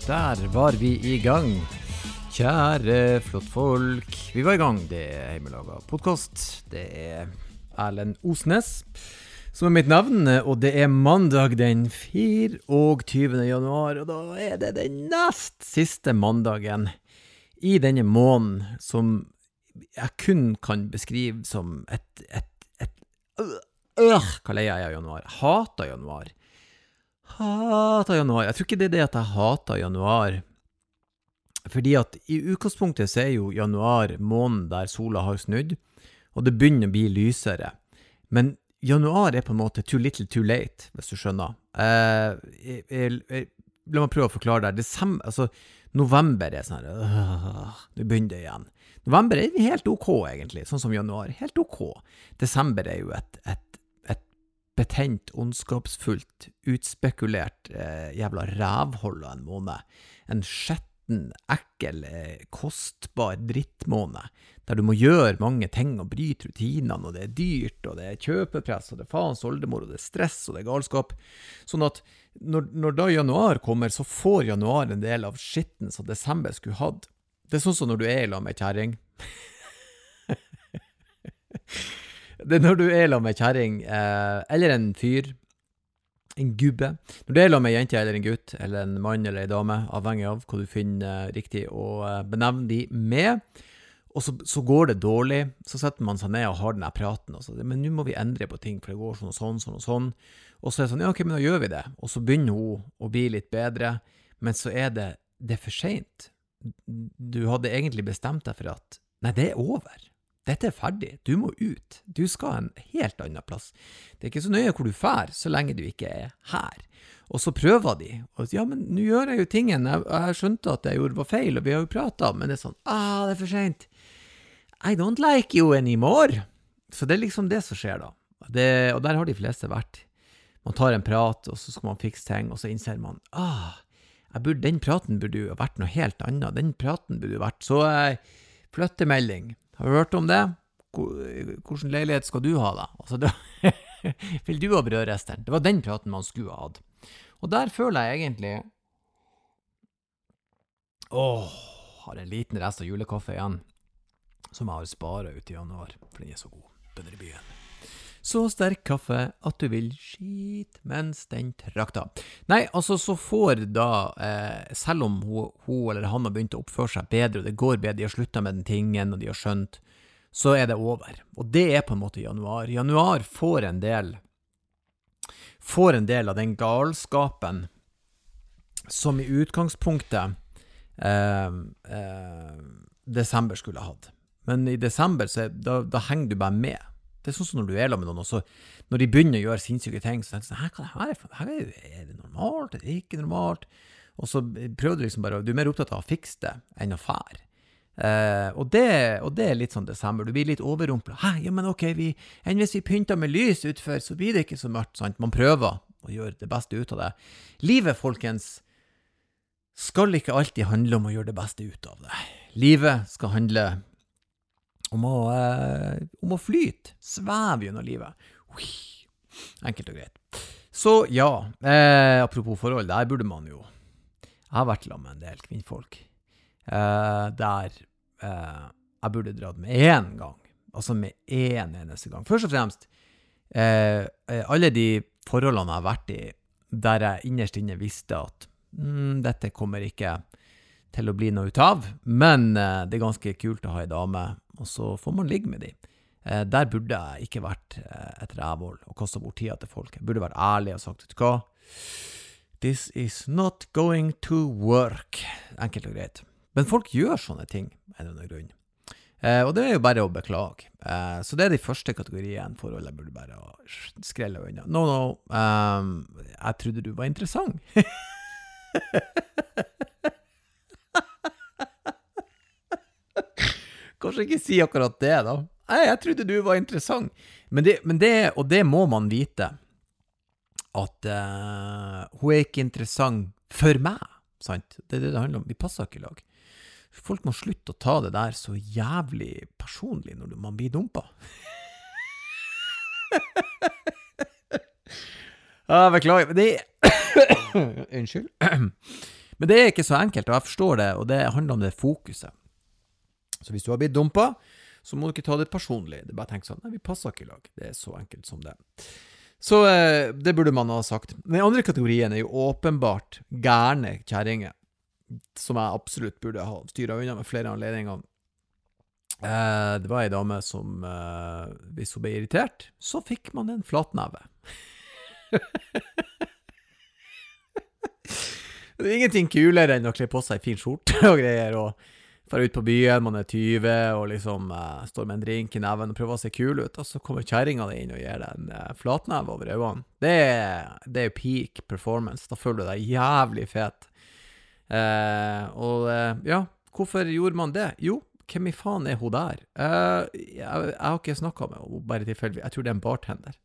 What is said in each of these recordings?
Der var vi I gang. Kjære flott folk. Vi var I gang. Det Heimelaga podcast. Det Erlend Osnes som mitt navn, og det mandag den 24. januar, og da det den nest siste mandagen I denne måneden som jeg kun kan beskrive som hva leier jeg januar? Hater januar. Jeg tror ikke det det at jeg hater januar, fordi at I utgangspunktet så jo januar måneden der sola har snudd, og det begynner å bli lysere. Men januar på en måte too little too late, hvis du skjønner. La meg prøve å forklare det. Desember, altså november sånn her, det begynner igjen. November helt ok egentlig, sånn som januar, helt ok. Desember jo et betent, ondskapsfullt, utspekulert jævla rævhold av en måned. En skjetten, ekkel, kostbar drittmåned, der du må gjøre mange ting og bryte rutinene, og det dyrt, og det kjøpepress, og det faens oldemor, og det stress, og det galskap. Sånn at når da januar kommer, så får januar en del av skitten som desember skulle hatt. Det sånn som når du I lag med kjæring. Det når du lag med kjæring, eller en fyr, en gubbe. Når du lag med en jente eller en gutt, eller en mann eller en dame, avhengig av hva du finner riktig å benevne de med, og så går det dårlig, så setter man seg ned og har denne praten, og så, men nå må vi endre på ting, for det går sånn og sånn, og så det sånn, ja, ok, men da gjør vi det, og så begynner hun å bli litt bedre, men så det for sent. Du hadde egentlig bestemt deg for at, nei, det over. Dette ferdig, du må ut. Du skal en helt annen plass. Det ikke så nøye hvor du fer, så lenge du ikke her. Og så prøver de, og ja, men nå gjør jeg jo tingen, jeg skjønte at jeg gjorde var feil, og vi har jo pratet, men det sånn, det for sent. I don't like you anymore. Så det liksom det som skjer da. Og der har de fleste vært. Man tar en prat, og så skal man fikse ting, og så innser man, den praten burde jo vært noe helt annet. Den praten burde jo vært så flyttemelding. Har du hørt om det? Hvordan leilighet skal du ha da? Altså, vil du ha brødresteren? Det var den praten man skulle ha hatt. Og der føler jeg egentlig har en liten rest av julekaffe igjen som jeg har sparet ut I januar, for den så god, bønnerbyen. Så sterk kaffe at du vil skit mens den trakter. Nei, altså så får da, selv om hun eller han har begynt å oppføre seg bedre, og det går bedre, de har sluttet med den tingen, og de har skjønt, så det over. Og det på en måte januar. Januar får en del av den galskapen som I utgangspunktet desember skulle ha hatt. Men I desember, så da henger du bare med. Det sånn som når du sammen med noen, og så når de begynner å gjøre sinnssyke ting, så tenker du sånn, hva det her det normalt, det ikke normalt? Og så prøver du liksom bare, du mer opptatt av å fikse det enn å fære. Og det litt sånn desember, du blir litt overrumplet. Ja, men ok, enn hvis vi pynter med lys utfor, så blir det ikke så mørkt, sant? Man prøver å gjøre det beste ut av det. Livet, folkens, skal ikke alltid handle om å gjøre det beste ut av det. Livet skal handle om å flyte, sveve gjennom livet. Enkelt og greit. Så ja, apropos forhold, der burde man jo, jeg har vært sammen med en del kvinnfolk, der jeg burde dratt med en gang, altså med en eneste gang. Først og fremst, alle de forholdene jeg har vært I, der jeg innerst inne visste at dette kommer ikke til å bli noe ut av, men det ganske kult å ha en dame, og så får man ligge med de. Der burde jeg ikke vært et rævhold og kastet bort tida til folk. Jeg burde vært ærlig og sagt, vet du hva? This is not going to work. Enkelt og greit. Men folk gjør sånne ting, en eller annen grunn. Og det jo bare å beklage. Så det de første kategorien forhold jeg burde bare skrelle unna. No, jeg trodde du var interessant. Kanskje ikke si akkurat det da. Nei, jeg trodde du var interessant. Men det må man vite, at hun ikke interessant for meg, sant? Det det handler om. Vi passer ikke I lag. Folk må slutte å ta det der så jævlig personlig når man blir dumpet. Beklager, men det Unnskyld. Men det ikke så enkelt, og jeg forstår det, og det handler om det fokuset. Så hvis du har blitt dumpet, så må du ikke ta det personlig. Det er bare å tenke sånn, nei, vi passer ikke i lag. Det så enkelt som det. Så det burde man ha sagt. Den andre kategorien jo åpenbart gærne kjæringer, som jeg absolutt burde ha styret unna med flere anledninger. Det var en dame som, hvis hun ble irritert, så fikk man en flatneve. Det ingenting kulere enn å kle på seg fin skjorte og greier, og fara ut på byen, man 20, og liksom står med en drink i neven og prøver å se kul ut, og så kommer kjæringa inn og gir deg en flatneve over øynene. Det jo peak performance, da føler du deg jævlig fet. Ja, hvorfor gjorde man det? Jo, hvem i faen hun der? Jeg har ikke snakket med henne, bare tilfeldig. Jeg tror det en bartender.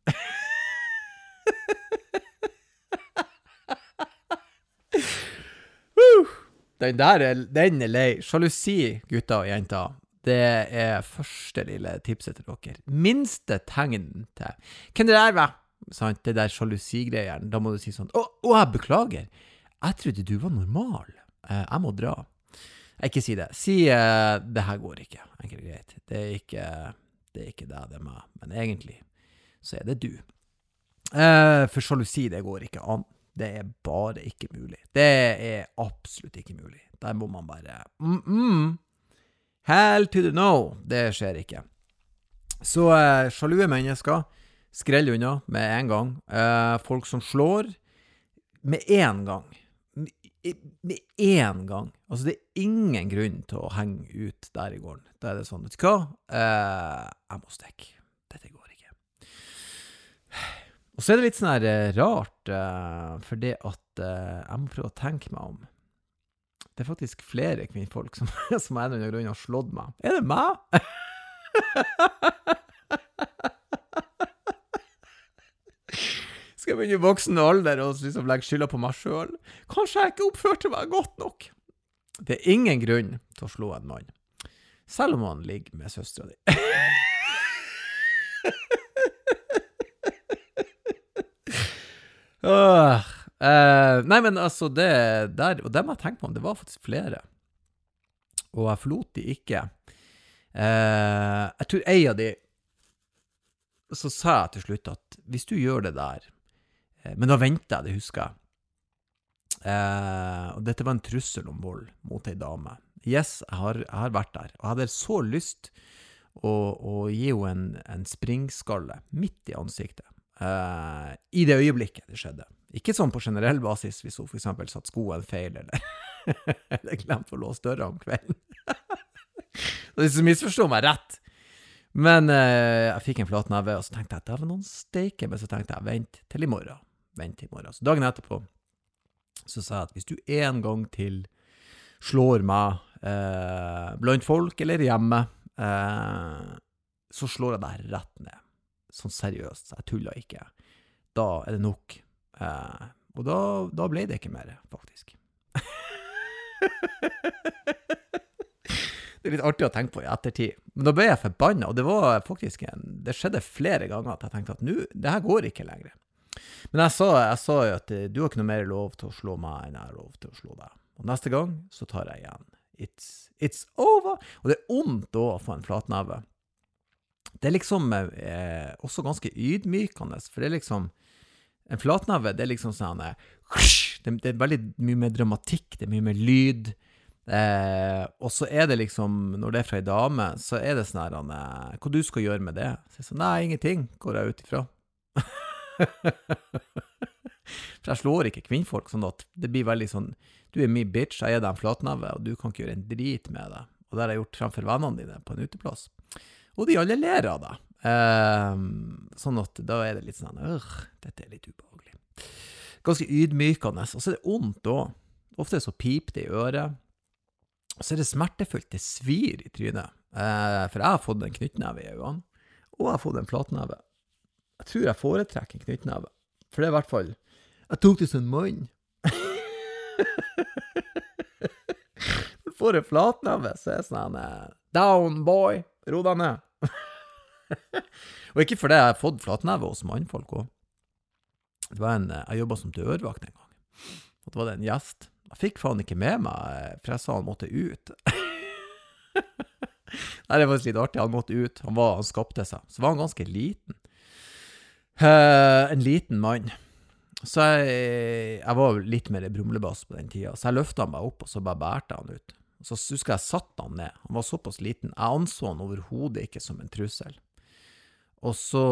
Den lei. Sjalusi, gutter og jenter, det første lille tipset til dere. Minste tegn til. Hvem det der var? Sant? Det der sjalusigreieren. Da må du si sånn, jeg beklager. Jeg trodde du var normal. Jeg må dra. Ikke si det. Si, det her går ikke. Enkelt greit. Det ikke det er meg. Men egentlig, så det du. For sjalusi, det går ikke an. Det bare ikke mulig. Det absolutt ikke mulig. Der må man bare hell to the no. Det skjer ikke. Så sjalue mennesker skrell unna med en gang. Folk som slår med en gang. Med en gang. Altså det ingen grunn til å henge ut der i gården. Da det sånn, vet du hva? Jeg må stikke. Dette går ikke. Og så det litt sånn her rart, for det at jeg må prøve å tenke meg om. Det faktisk flere kvinnfolk som en eller annen grunn har slått meg. Det meg? Skal jeg begynne i voksen alder og liksom legge skylda på meg selv? Kanskje jeg ikke oppførte meg godt nok? Det ingen grunn til å slå en mann, selv om han ligger med søstra di. Nei, men altså det der, og det må jeg tenke på om, det var faktisk flere, og jeg forlot de ikke. Jeg tror en av de, så sa jeg til slutt at hvis du gjør det der, men da ventet jeg, det husker jeg, og dette var en trussel om vold mot en dame. Yes, jeg har vært der, og jeg hadde så lyst å gi henne en springskalle midt i ansiktet. I det øyeblikket det skjedde. Ikke sånn på generell basis, hvis hun for eksempel satt skoen feil, eller glemte å låse døra om kvelden. Det så misforstod meg rett. Men jeg fikk en flatneve, og så tenkte jeg at det var noen steike, men så tenkte jeg, vent til i morgen. Så dagen etterpå, så sa jeg at hvis du en gang til slår meg blant folk eller hjemme, så slår jeg deg rett ned. Sånn seriøst, så jeg tullet ikke. Da det nok. Og da ble det ikke mer, faktisk. Det litt artig å tenke på i ettertid. Men da ble jeg forbannet, og det var faktisk det skjedde flere ganger at jeg tenkte at det her går ikke lenger. Men jeg sa jo at du har ikke noe mer lov til å slå meg enn jeg har lov til å slå deg. Og neste gang så tar jeg igjen. It's over! Og det ondt da å få en flatneve. Det liksom også ganske ydmykende, for det liksom, en flatneve, det liksom sånn, det veldig mye mer dramatikk, det mye mer lyd, og så det liksom, når det fra en dame, så det sånn her, hva du skal gjøre med det? Så jeg sa, nei, ingenting, går jeg ut ifra. For jeg slår ikke kvinnfolk, sånn at det blir veldig sånn, du min bitch, jeg deg en flatneve, og du kan ikke gjøre en drit med det. Og det har jeg gjort fremfor vennene dine på en uteplass. Og de alle ler av det. Sånn at da det litt sånn, dette litt ubehagelig. Ganske ydmykende, og så det ondt da. Ofte så piper det i øret. Og så det smertefullt, det svir i trynet. For jeg har fått en knyttneve i øynene, og jeg har fått en flatneve. Jeg tror jeg foretrekker en knyttneve. For det i hvert fall, jeg tok det som en mann. For en flatneve, så det sånn, down boy, ro deg ned. Og ikke for det jeg har fått flatneve hos mannfolk også. Det var jeg jobbet som dørvakt en gang. Og det var en gjest, Jeg fikk faen ikke med meg, for jeg sa han måtte ut. Nei, det var faktisk litt artig, han måtte ut. Han skapte seg. Så var han ganske liten. En liten mann. Så jeg var litt mer brumlebass på den tiden, så jeg løftet han bare opp, og så bare bærte han ut. Så husker jeg satt han ned. Han var såpass liten. Jeg anså han overhodet ikke som en trussel. Og så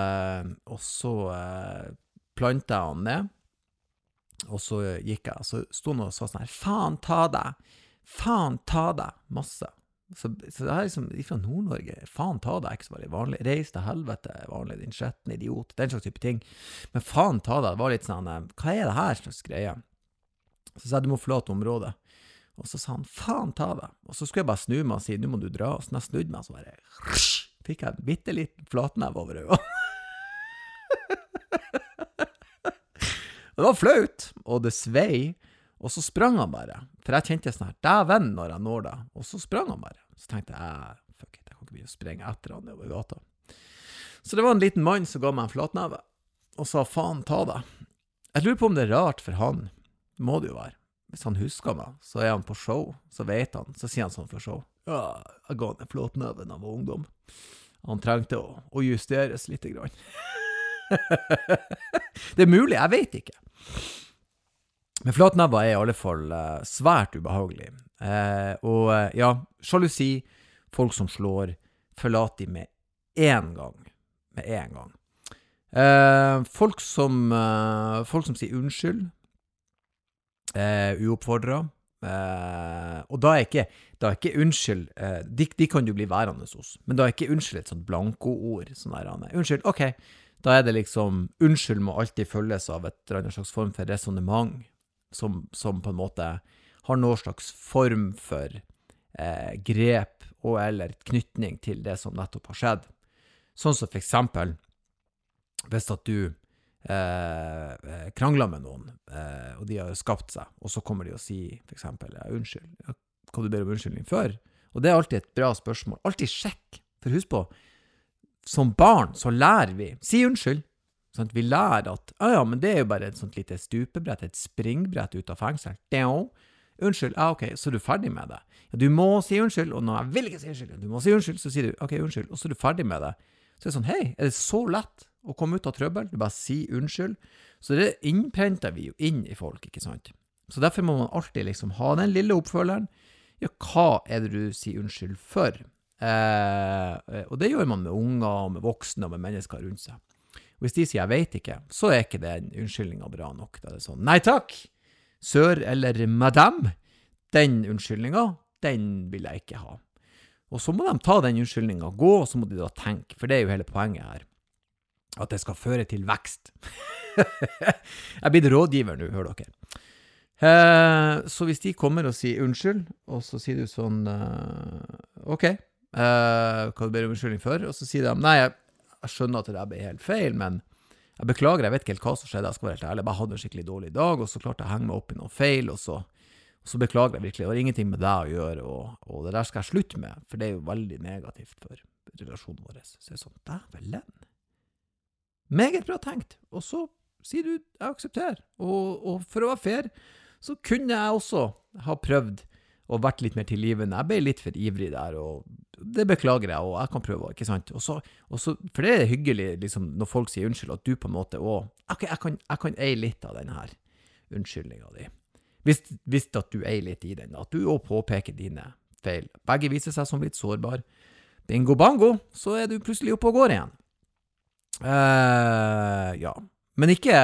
plantet jeg han ned, og så gikk jeg, så stod han og sa sånn her, faen ta deg, masse. Så det er liksom, fra Nord-Norge, faen ta deg, ikke så veldig vanlig, reis til helvete, vanlig, din skjetten idiot, den slags type ting. Men faen ta deg, det var litt sånn, hva det her slags greie? Så sa jeg, du må forlate området. Og så sa han, faen ta deg. Og så skulle jeg bare snu meg og si, nå må du dra. Og så når jeg snudde meg, så bare, fikk jeg en bitteliten flatnev over øynene. Det var flaut, og det svei. Og så sprang han bare, for jeg kjente sånn her, det er venn når jeg når det, og så sprang han bare. Så tenkte jeg, fuck it, jeg kan ikke begynne å sprenge etter han over gata. Så det var en liten mann som ga meg en flatneve, og sa, faen, ta det. Jeg lurer på om det er rart for han, må det jo være. Hvis han husker meg, så er han på show, så vet han, så sier han sånn for show, ja, jeg ga han en flatneve da han var ungdom. Han trengte å justeres litt grann. Det er mulig, jeg vet ikke. Men flatnebber er i alle fall svært ubehagelig. Ja, jalousi, folk som slår, forlat de med en gang. Folk som sier unnskyld, uoppfordret, og da er ikke unnskyld, de kan jo bli værende hos, men da er ikke unnskyld et sånt blanko-ord, sånn der, unnskyld, ok, da er det liksom, unnskyld må alltid følges av et eller annet slags form for resonemang, som på en måte har noen slags form for grep og eller knytning til det som nettopp har skjedd. Sånn som for eksempel, hvis at du krangler med noen, og de har skapt seg, og så kommer de og sier for eksempel, ja, unnskyld, kan du be om unnskyldning før? Og det er alltid et bra spørsmål. Alltid sjekk, for husk på, som barn så lærer vi, si unnskyld, sånn at vi lærer at, ja, men det er jo bare et sånt lite stupebrett, et springbrett ut av fengsel. Unnskyld, ja, ok, så er du ferdig med det. Ja, du må si unnskyld, og når jeg vil ikke si unnskyld, du må si unnskyld, så sier du, ok, unnskyld, og så er du ferdig med det. Så er det sånn, hei, er det så lett å komme ut av trøbbel? Du bare si unnskyld. Så det innprenter vi jo inn i folk, ikke sant? Så derfor må man alltid liksom ha den lille oppfølgeren. Ja, hva er det du sier unnskyld for? Og det gjør man med unger, med voksne og med mennesker rundt seg. Hvis de sier jeg vet ikke, så er ikke den unnskyldningen bra nok. Da er det sånn, nei takk, sør eller madame, den unnskyldningen, den vil jeg ikke ha. Og så må de ta den unnskyldningen og gå, og så må de da tenke, for det er jo hele poenget her, at det skal føre til vekst. Jeg blir rådgiver nå, hører dere. Så hvis de kommer og sier unnskyld, og så sier du sånn, ok, hva du ber om unnskyldning for? Og så sier de, nei, jeg skjønner at det ble helt feil, men jeg beklager, jeg vet ikke helt hva som skjedde, jeg skal være helt ærlig, jeg bare hadde en skikkelig dårlig dag, og så klarte jeg å henge meg opp i noe feil, og så beklager jeg virkelig, det har ingenting med deg å gjøre, og det der skal jeg slutte med, for det er jo veldig negativt for relasjonen vår. Så jeg er sånn, dævelen. Meget bra tenkt, og så sier du, jeg aksepterer, og for å være fair, så kunne jeg også ha prøvd og vært litt mer tilgivende. Jeg ble litt for ivrig der, og det beklager jeg, og jeg kan prøve, ikke sant? Og så, for det er hyggelig liksom, når folk sier unnskyld, at du på en måte ok, jeg kan eie litt av denne her unnskyldningen din. Hvis at du eier litt i den, at du også påpeker dine feil. Begge viser seg som litt sårbar. Bingo bango, så er du plutselig oppe og går igjen. Ja. Men ikke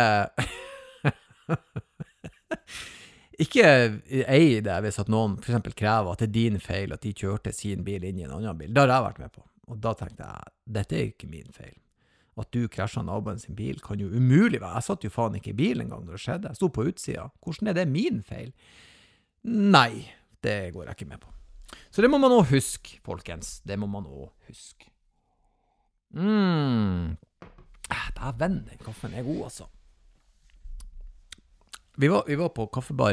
ikke ei det hvis at noen for eksempel krever at det er din feil at de kjørte sin bil inn i en annen bil. Det har jeg vært med på. Og da tenkte jeg, dette er ikke min feil. At du krasjet naboen sin bil kan jo umulig være. Jeg satt jo faen ikke i bil en gang når det skjedde. Jeg stod på utsida. Hvordan er det min feil? Nei, det går jeg ikke med på. Så det må man også huske, folkens. Det må man også huske. Det er venn, den kaffen er god, altså. Vi var på kaffebar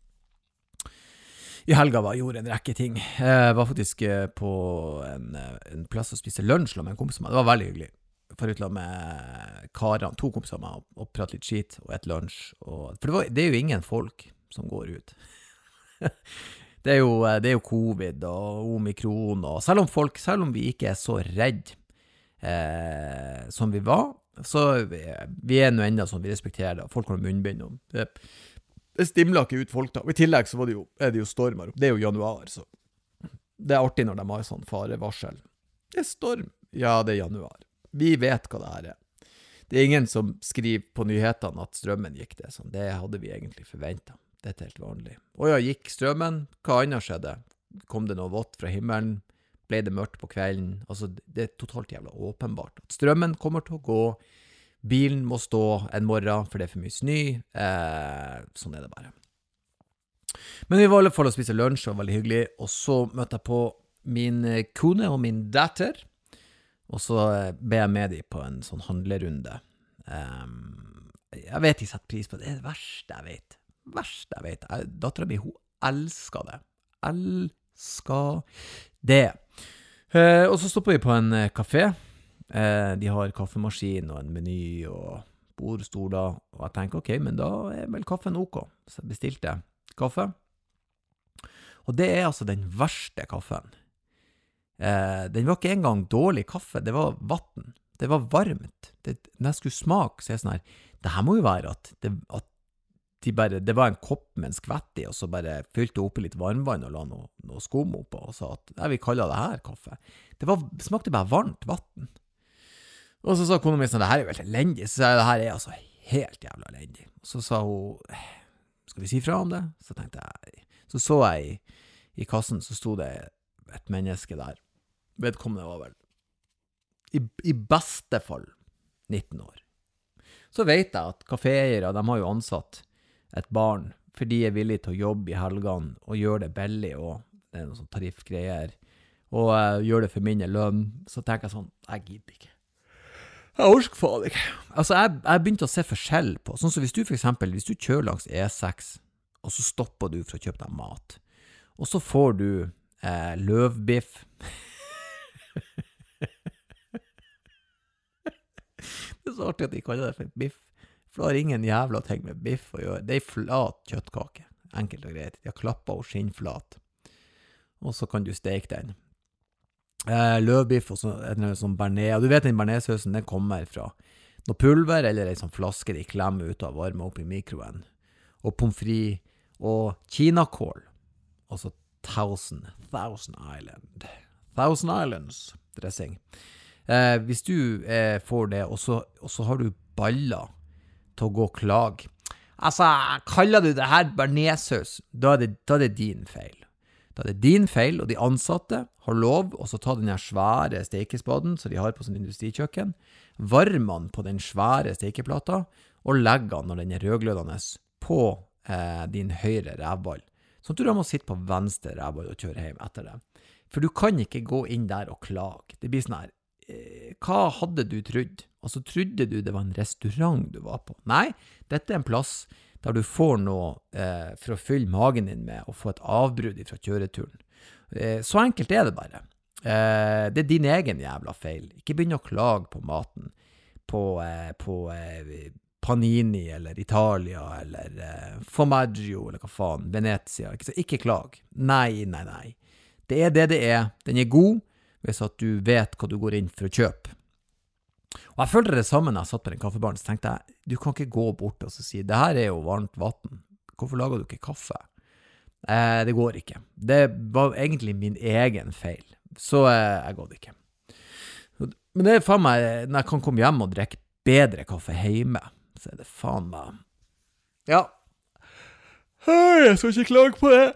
i helga, gjorde en rekke ting. Jeg var faktisk på en plass å spise lunsj med en kompis med. Det var veldig hyggelig. For utla med karene, 2 kompiser med, og prate litt skit, og et lunsj. For det er jo ingen folk. som går ut. Det er jo covid og omikron, og selv om vi ikke er så redd som vi var, så vi er nå enda sånn, vi respekterer det, og folk har munnbind om. Det stimler ikke ut folk da. Og i tillegg så er det jo stormer. Det er jo januar, så det er artig når de har sånn farevarsel. Det er storm. Ja, det er januar. Vi vet hva det her er. Det er ingen som skriver på nyhetene at strømmen gikk det. Sånn. Det hadde vi egentlig forventet. Dette er helt vanlig. Og ja, gikk strømmen? Hva annet skjedde? Kom det noe vått fra himmelen? Ble det mørkt på kvelden? Altså, det er totalt jævla åpenbart. At strømmen kommer til å gå. Bilen må stå en morgen, for det er for mye snø. Sånn er det bare. Men vi var i alle fall å spise lunsj, og veldig hyggelig. Og så møtte jeg på min kone og min datter. Og så ble jeg med dem på en sånn handlerunde. Jeg vet ikke sett pris på det. Det er det verste jeg vet. Datteren min, hun elsker det. Elsker det. Og så stoppet vi på en kafé. De har kaffemaskin og en meny og bordstoler. Og jeg tenker, ok, men da er vel kaffen ok. Så jeg bestilte kaffe. Og det er altså den verste kaffen. Den var ikke engang dårlig kaffe, det var vatten. Det var varmt. Når jeg skulle smake, så er jeg sånn her, det her må jo være at det var en kopp med en skvett i, og så bare fylte opp i litt varmvann og la noe skum oppå, og sa at vi kaller det her kaffe. Smakte bare varmt vatten. Og så sa kona mi sånn, det her er jo helt elendig. Så sa jeg, det her er altså helt jævla elendig. Og så sa hun, skal vi si fra om det? Så tenkte jeg, så jeg i kassen, så sto det et menneske der. Vedkommende var vel i beste fall 19 år. Så vet jeg at kaféeiere, de har jo ansatt et barn, for de er villige til å jobbe i helgene og gjøre det billig, og det er noen sånn tariffgreier, og gjøre det for mindre lønn. Så tenker jeg sånn, jeg gidder ikke. Jeg orsker faen ikke. Altså, jeg begynte å se forskjell på, sånn som hvis du kjører langs E6, og så stopper du for å kjøpe deg mat, og så får du løvbiff. Det er så artig at de kaller det for biff. For det har ingen jævla ting med biff å gjøre. Det er flat kjøttkake. Enkelt og greit. De har klappet og skinnflat. Og så kan du steke den. Løvbiff og så en sånn bearnés. Og du vet den bearnéssausen, den kommer fra noe pulver eller en sånn flaske de klemmer ut og varmer opp i mikroen. Og pommes frites og kinakål. Og så Thousand Islands dressing. Hvis du får det, og så har du baller til å gå og klage. Altså, kaller du det her bearnéssaus, da er det din feil. Da er det din feil, og de ansatte har lov å ta den her svære stekespaden som de har på sånn industrikjøkken, varmer den på den svære stekeplata, og legger den når den er rødglødende på din høyre rævball. Sånn at du da må sitte på venstre rævball og kjøre hjem etter det. For du kan ikke gå inn der og klage. Det blir sånn her, hva hadde du trodd? Altså, trodde du det var en restaurant du var på? Nei, dette er en plass der du får noe for å fylle magen din med og få et avbrudd fra kjøreturen. Så enkelt er det bare. Det er din egen jævla feil. Ikke begynn å klage på maten, på Panini, eller Italia, eller Formaggio, eller hva faen, Venezia. Ikke klag. Nei. Det er det det er. Den er god, hvis at du vet hva du går inn for å kjøpe. Og jeg følte det samme når jeg satt på den kaffebaren, så tenkte jeg, du kan ikke gå bort og si, det her er jo varmt vatten. Hvorfor lager du ikke kaffe? Det går ikke. Det var egentlig min egen feil. Så jeg går det ikke. Men det er faen meg, når jeg kan komme hjem og drikke bedre kaffe hjemme, så er det faen meg. Ja. Jeg skal ikke klage på det.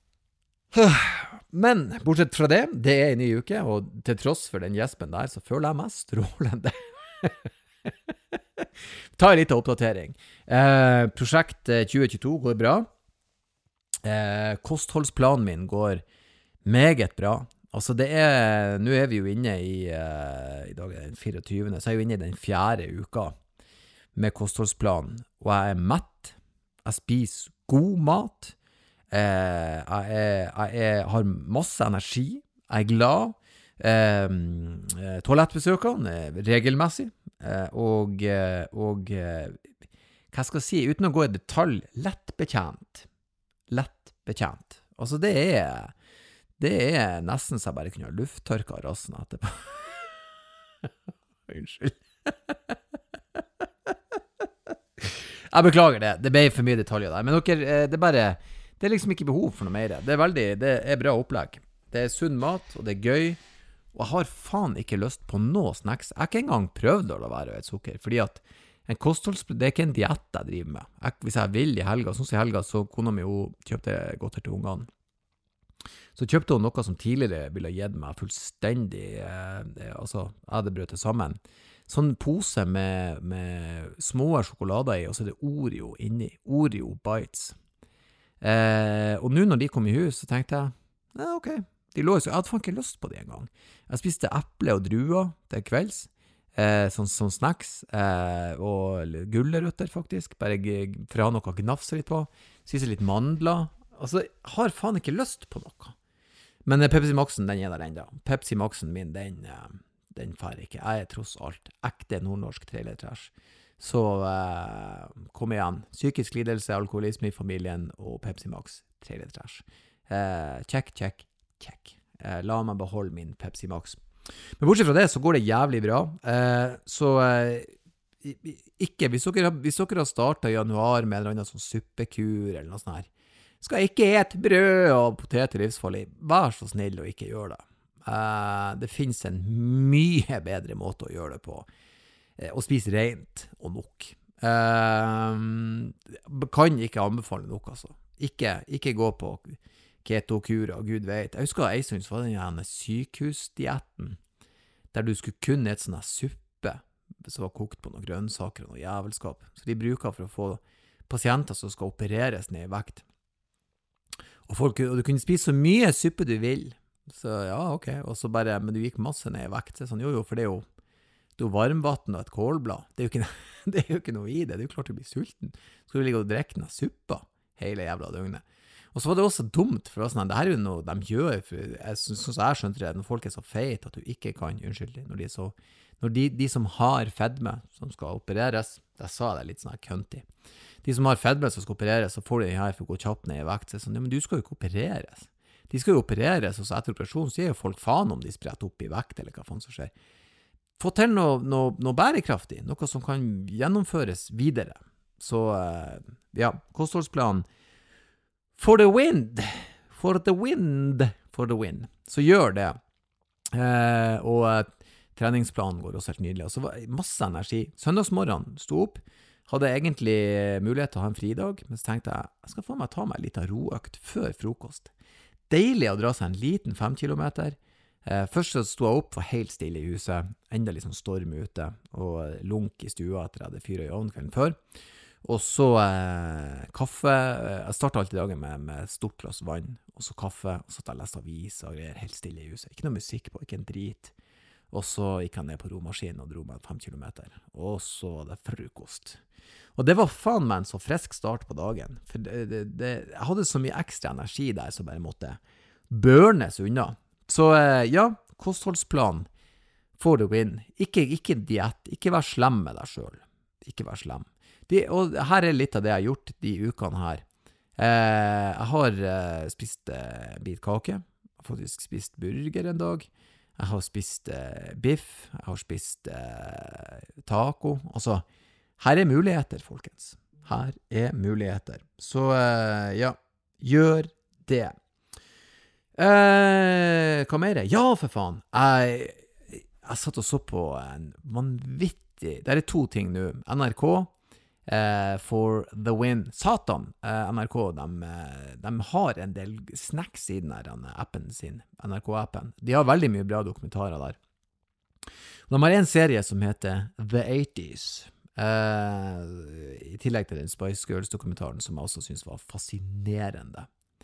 Men, bortsett fra det, det er en ny uke, og til tross for den gjespen der, så føler jeg meg strålende. Ta en liten oppdatering. Prosjekt 2022 går bra. Kostholdsplanen min går meget bra. Altså nå er vi jo inne i dag er den 24. Så er jeg jo inne i den 4. uka med kostholdsplanen, og jeg er mett. Jeg spiser god mat. Jeg har masse energi. Jeg er glad. Toalettbesøkene regelmessig. Og hva skal jeg si, uten å gå i detalj, lett betjent. lett betjent. Altså det er nesten så jeg bare kunne ha lufttørka rassen etterpå. Unnskyld. Jeg beklager det. Det ble for mye detaljer der. Men dere, det er liksom ikke behov for noe mer. Det er bra opplegg. Det er sunn mat, og det er gøy. Og jeg har faen ikke lyst på noe snacks. Jeg har ikke engang prøvd å la være et sukker, fordi at det er ikke en diett jeg driver med. Hvis jeg vil i helga, sånn som i helga, så kona mi jo kjøpte godter til ungene. Så kjøpte hun noe som tidligere ville gitt meg fullstendig, altså, jeg hadde brøtet sammen. Sånn pose med små sjokolader i, og så er det Oreo inni. Oreo Bites. Og nå når de kom i hus, så tenkte jeg, ja, ok. Jeg hadde faen ikke lyst på det en gang. Jeg spiste eple og druer til kvelds, sånn snacks, og gullerøtter faktisk, bare for å ha noe å gnafse litt på. Spise litt mandler. Altså, jeg har faen ikke lyst på noe. Men Pepsi Maxen, den er der enda. Pepsi Maxen min, den fær ikke. Jeg er tross alt ekte nordnorsk trailer-trash. Så kom igjen. Psykisk lidelse, alkoholisme i familien og Pepsi Max trailer-trash. Check. La meg beholde min Pepsi Max. Men bortsett fra det, så går det jævlig bra. Så ikke, hvis dere har startet i januar med en eller annen sånn suppekur eller noe sånt her, skal ikke et brød og potet i livsfarlig. Vær så snill og ikke gjør det. Det finnes en mye bedre måte å gjøre det på. Å spise rent og nok. Kan ikke anbefale nok, altså. Ikke gå på keto-kur, og Gud vet. Jeg husker Eisunds var den sykehusdietten, der du skulle kunne et sånn suppe som var kokt på noen grønnsaker og noe jævelskap. Så de bruker for å få pasienter som skal opereres ned i vekt. Og du kunne spise så mye suppe du vil. Så ja, ok. Og så bare, men du gikk masse ned i vekt. Så sånn, jo, for det er jo varmvatten og et kålblad. Det er jo ikke noe i det. Det er jo klart du blir sulten. Så skal du ligge og drikke noe suppa hele jævla døgnet. Og så var det også dumt, for sånn, det her er jo noe de gjør, for sånn som jeg skjønte det, når folk er så feit at du ikke kan, når de som har fedme, som skal opereres, det sa jeg det litt sånn her køntig, de som har fedme som skal opereres, så får de her for å gå kjapt ned i vekt, så sånn, ja, men du skal jo ikke opereres. De skal jo opereres, og så etter operasjonen så er jo folk faen om de spretter opp i vekt, eller hva faen som skjer. Få til noe bærekraftig, noe som kan gjennomføres videre. Så, ja, kostholdsplanen, for the wind. Så gjør det. Og treningsplanen går også helt nydelig. Og så var det masse energi. Søndagsmorgen sto opp, hadde egentlig mulighet til å ha en fridag, men så tenkte jeg skal få meg ta meg litt av roøkt før frokost. Deilig å dra seg en liten 5 kilometer. Først så sto jeg opp, var helt stille i huset, enda litt sånn storm ute, og lunk i stua etter jeg hadde fyret i ovnen kvelden før. Og så kaffe. Jeg startet alltid dagen med stort glass vann, og så kaffe, og så jeg leste avis og greier helt stille i huset. Ikke noe musikk på, ikke en drit. Og så gikk jeg ned på romaskinen og dro meg 5 kilometer. Og så var det frokost. Og det var faen meg en så frisk start på dagen. For jeg hadde så mye ekstra energi der som bare måtte børnes unna. Så ja, kostholdsplan for the win. Ikke diett, ikke vær slem med deg selv. Ikke vær slem. Og her er litt av det jeg har gjort de ukene her. Jeg har spist bit kake. Jeg har faktisk spist burger en dag. Jeg har spist biff. Jeg har spist taco. Altså, her er muligheter, folkens. Her er muligheter. Så ja, gjør det. Hva mer? Ja, for faen. Jeg satt og så på en vanvittig... Det er 2 ting nå. NRK... for the win. Satan, NRK, de har en del snacks i den appen sin, NRK-appen. De har veldig mye bra dokumentarer der. De har en serie som heter The 80s, i tillegg til den Spice Girls-dokumentaren, som jeg også synes var fascinerende.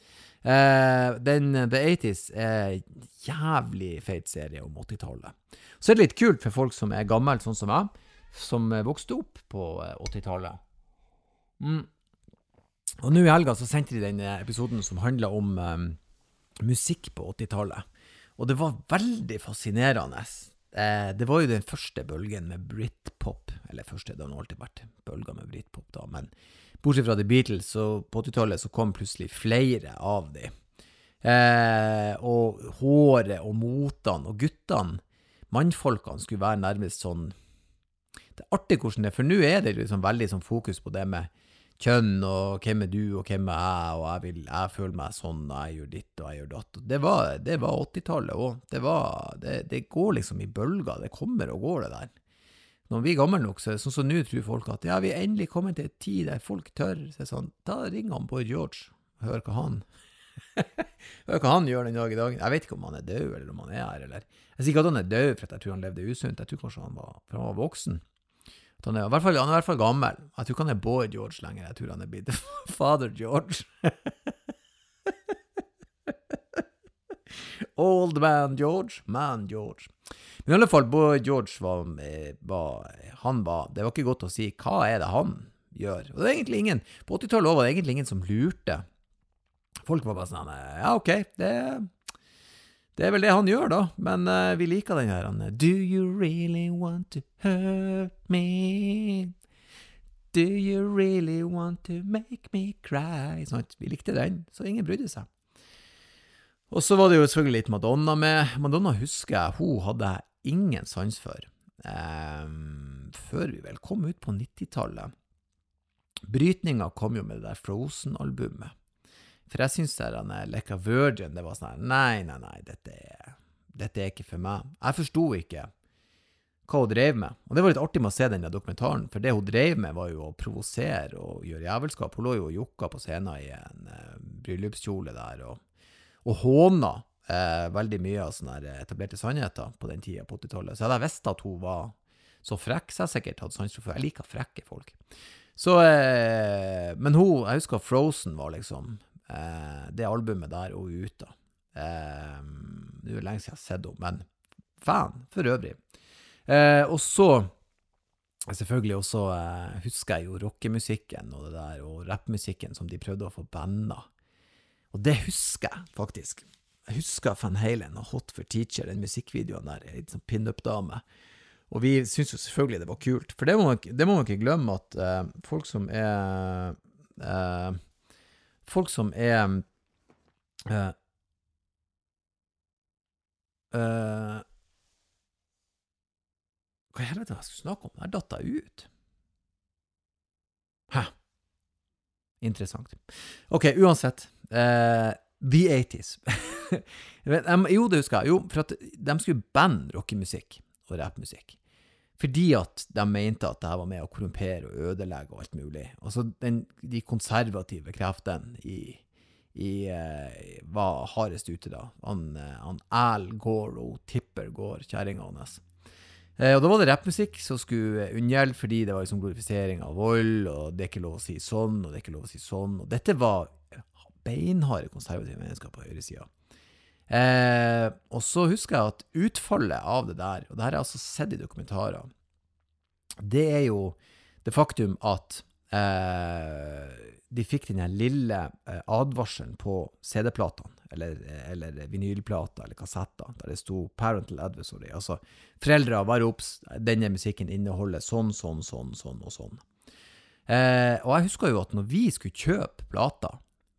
The 80s er jævlig feit serie om 80-tallet. Så er det litt kult for folk som er gammelt, sånn som jeg, som vokste opp på 80-tallet. Og nå i helga så sendte de den episoden som handlet om musikk på 80-tallet. Og det var veldig fascinerende. det var jo den første bølgen med Britpop, eller første, det har alltid vært bølger med Britpop da, men bortsett fra The Beatles, så på 80-tallet så kom plutselig flere av de. Og håret og motene og guttene, mannfolkene skulle være nærmest sånn, det er artig hvordan det, for nå er det liksom veldig sånn fokus på det med kjønn, og hvem er du, og hvem er jeg, og jeg føler meg sånn, og jeg gjør ditt, og jeg gjør datt. Det var 80-tallet, og det går liksom i bølger, det kommer og går det der. Når vi er gamle nok, så er det sånn som nå tror folk at, ja, vi er endelig kommet til et tid der folk tør, så er sånn, da ringer han Boy George, og hører hva han gjør den dag i dag. Jeg vet ikke om han er død, eller om han er her, eller. Jeg sier ikke at han er død, for jeg tror han levde usunt, jeg tror kanskje han var voksen. Han er i hvert fall gammel. Jeg tror ikke han er Boy George lenger. Jeg tror han er blitt Father George. Old man George, man George. Men i alle fall, Boy George det var ikke godt å si, hva er det han gjør? Og det er egentlig ingen, på 80-tallet var det egentlig ingen som lurte. Folk var bare sånn, ja ok, det er vel det han gjør da, men vi liker den her. Do you really want to hurt me? Do you really want to make me cry? Sånn, vi likte den, så ingen brydde seg. Og så var det jo selvfølgelig litt Madonna med. Madonna husker jeg, hun hadde ingen sans for. Før vi vel kom ut på 90-tallet. Brytninga kom jo med det der Frozen-albumet. For jeg synes Like a Virgin, det var sånn, nei, dette er ikke for meg. Jeg forstod ikke hva hun drev med. Og det var litt artig med å se den dokumentaren, for det hun drev med var jo å provosere og gjøre jævelskap. Hun lå jo og jokka på scenen i en bryllupskjole der, og håna veldig mye av sånne etablerte sannheter på den tiden på 80-tallet. Så hadde jeg visst at hun var så frekk, så jeg sikkert hadde sans for. Jeg liker frekke folk. Så, men jeg husker Frozen var liksom det albumet der og ut da. Det er jo lenge siden jeg har sett henne, men fan for øvrig. Og så selvfølgelig også husker jeg jo rockemusikken og det der, og rappmusikken som de prøvde å få bandet. Og det husker jeg faktisk. Jeg husker Van Halen og Hot for Teacher, den musikkvideoen der, en sånn pin-up-dame. Og vi synes jo selvfølgelig det var kult, for det må man ikke glemme at folk som er hva i helvete jeg skulle snakke om? Der datt jeg ut. Interessant. Ok, uansett. The 80s. Jo, det husker jeg. Jo, for at de skulle banne rockemusikk og rappmusikk. Fordi at de mente at det her var med å korrumpere og ødelegge og alt mulig. Og så de konservative kreftene var hardest ute da. Han Al Gore og Tipper Gore, kjæringen hans. Og da var det rappmusikk som skulle unngjelde, fordi det var liksom glorifisering av vold, og det er ikke lov å si sånn, og det er ikke lov å si sånn. Og dette var beinharde konservative mennesker på høyre siden. Og så husker jeg at utfallet av det der, og det her har jeg altså sett i dokumentarer, det er jo det faktum at de fikk den lille advarselen på CD-platene, eller vinylplater, eller kassetter, der det stod parental advisory, altså foreldre var opps, denne musikken inneholder sånn og sånn. Og jeg husker jo at når vi skulle kjøpe plater,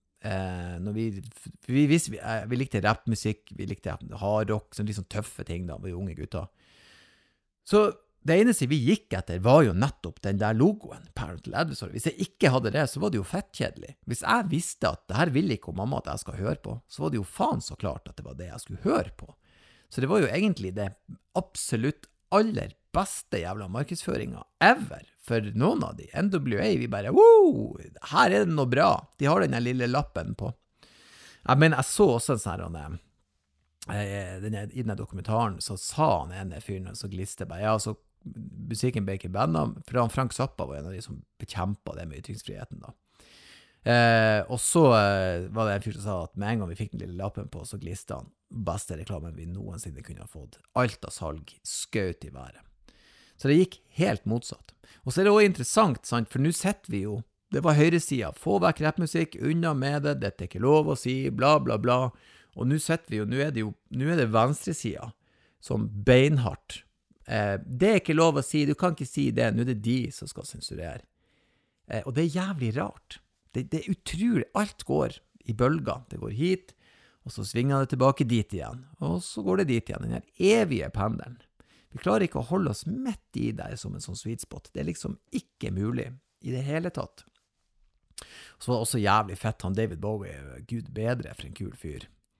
vi likte rappmusikk, vi likte hardrock, sånn litt sånn tøffe ting da, vi var unge gutter. Så det eneste vi gikk etter var jo nettopp den der logoen, Parental Advisory. Hvis jeg ikke hadde det, så var det jo fettkjedelig. Hvis jeg visste at det her vil ikke mamma at jeg skal høre på, så var det jo faen så klart at det var det jeg skulle høre på. Så det var jo egentlig det absolutt aller beste jævla markedsføringen ever for noen av de. NWA, vi bare, wow, her er det noe bra. De har den lille lappen på. Men jeg så også en sånn her, i denne dokumentaren, så sa han ene fyren, så gliste bare, ja, så musikken ble ikke bandet, for Frank Zappa var en av de som bekjempet det med ytringsfriheten da. Og så var det en fyr som sa at med en gang vi fikk den lille lappen på, så gliste han beste reklamen vi noensinne kunne ha fått. Alt av salg skjøt i været. Så det gikk helt motsatt. Og så er det også interessant, sant? For nå setter vi jo, det var høyresiden, få vekk rappmusikk, unna med det, dette er ikke lov å si, bla bla bla. Og nå setter vi jo, nå er det venstresiden som beinhardt Det er ikke lov å si, du kan ikke si det, nå er det de som skal sensurere. Og det er jævlig rart. Det er utrolig, alt går i bølger. Det går hit, og så svinger det tilbake dit igjen, og så går det dit igjen, den her evige pendelen. Vi klarer ikke å holde oss midt i der som en sånn sweet spot. Det er liksom ikke mulig i det hele tatt. Så var det også jævlig fett, han David Bowie, Gud bedre for en kul fyr.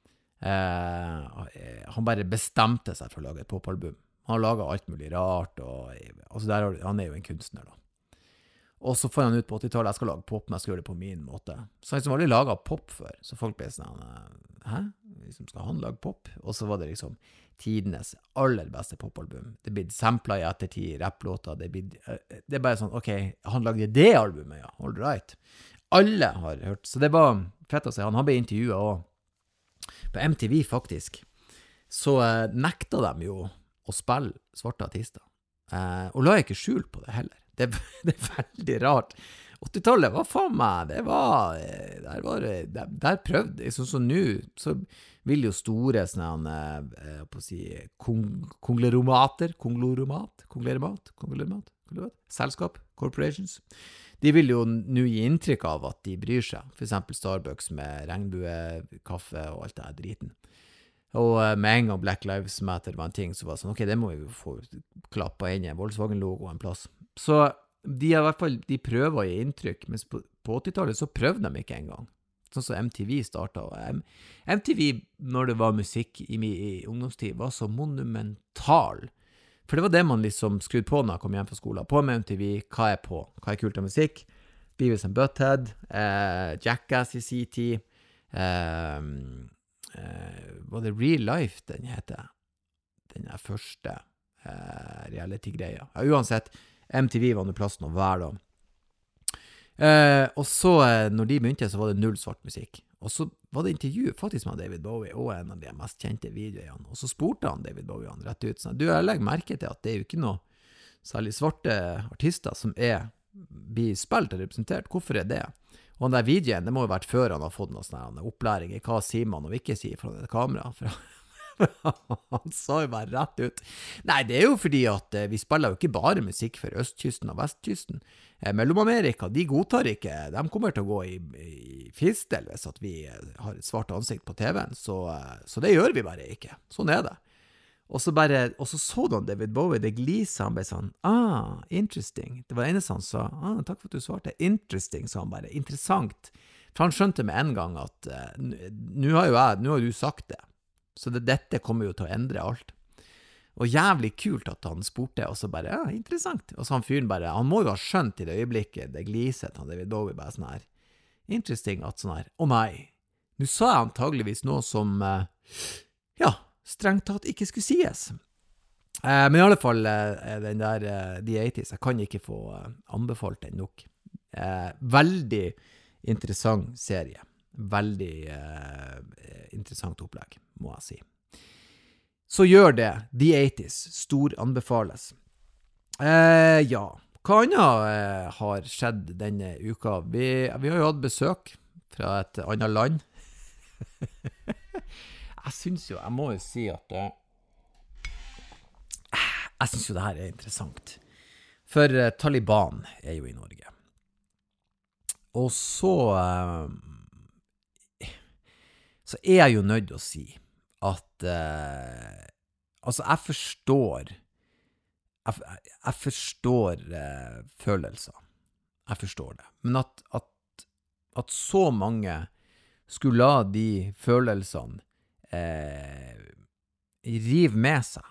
Han bare bestemte seg for å lage et popalbum. Han har laget alt mulig rart, og, altså han er jo en kunstner da. Og så får han ut på 80-tallet, jeg skal lage pop, men jeg skal gjøre det på min måte. Så han liksom aldri laget pop før, så folk ble sånn, hæ? Liksom skal han lage pop? Og så var det liksom tidenes aller beste popalbum. Det ble samplet i ettertid, rapplåter, det er bare sånn, ok, han lagde det albumet, ja, all right. Alle har hørt, så det var fett å se, han ble intervjuet også på MTV faktisk, så nekta de jo å spille svarte artister, og la ikke skjul på det heller. Det er veldig rart. 80-tallet var faen meg, der prøvde, sånn som nå, så vil jo store sånne, selskap, corporations, de vil jo nå gi inntrykk av at de bryr seg, for eksempel Starbucks med regnbuekaffe og alt det her driten. Og med en gang Black Lives Matter var en ting, så var det sånn, ok, det må vi jo få klappa inn i en Volkswagen-logo en plass. Så de har i hvert fall, de prøver å gi inntrykk, mens på 80-tallet så prøvde de ikke engang. Sånn som MTV startet. MTV, når det var musikk i ungdomstid, var så monumental. For det var det man liksom skrudde på når jeg kom hjem fra skolen. På med MTV, hva er på? Hva er kult av musikk? Beavis and Butthead, Jackass i sin tid, var det Real Life den heter? Den første reality-greia. Ja, uansett, MTV var noe plassen å være da. Og så, når de begynte, så var det null svart musikk. Og så var det intervju faktisk med David Bowie, og en av de mest kjente videoene. Og så spurte han David Bowie han rett ut, sånn, du, jeg legger merke til at det er jo ikke noe særlig svarte artister som blir spilt og representert. Hvorfor er det? Og den der videoen, det må jo vært før han har fått noe sånn opplæring i hva sier man og ikke sier fra det kamera, han sa jo bare rett ut. Nei, det er jo fordi at vi spiller jo ikke bare musikk for østkysten og vestkysten. Mellom-Amerika, de godtar ikke, de kommer til å gå i fistel hvis at vi har et svart ansikt på TV-en, så det gjør vi bare ikke. Sånn er det. Og så så du han David Bowie, det gliset, han ble sånn, interesting. Det var det eneste han sa, takk for at du svarte. Interesting, sa han bare, interessant. For han skjønte med en gang at nå har du sagt det. Så dette kommer jo til å endre alt. Og jævlig kult at han spurte, og så bare, interessant. Og så han fyren bare, han må jo ha skjønt i det øyeblikket, det gliset, han David Bowie bare sånn her, interesting at sånn her, nei, nå sa jeg antageligvis noe som, strengt tatt ikke skulle sies. Men i alle fall, den der The 80s, jeg kan ikke få anbefalt den nok. Veldig interessant serie. Veldig interessant opplegg, må jeg si. Så gjør det. The 80s. Stor anbefales. Ja. Hva annet har skjedd denne uka? Vi har jo hatt besøk fra et annet land. Jeg må jo si at jeg synes jo det her er interessant. For Taliban er jo i Norge. Og så er jeg jo nødt til å si at altså jeg forstår følelser. Jeg forstår det. Men at så mange skulle la de følelsene rive med seg,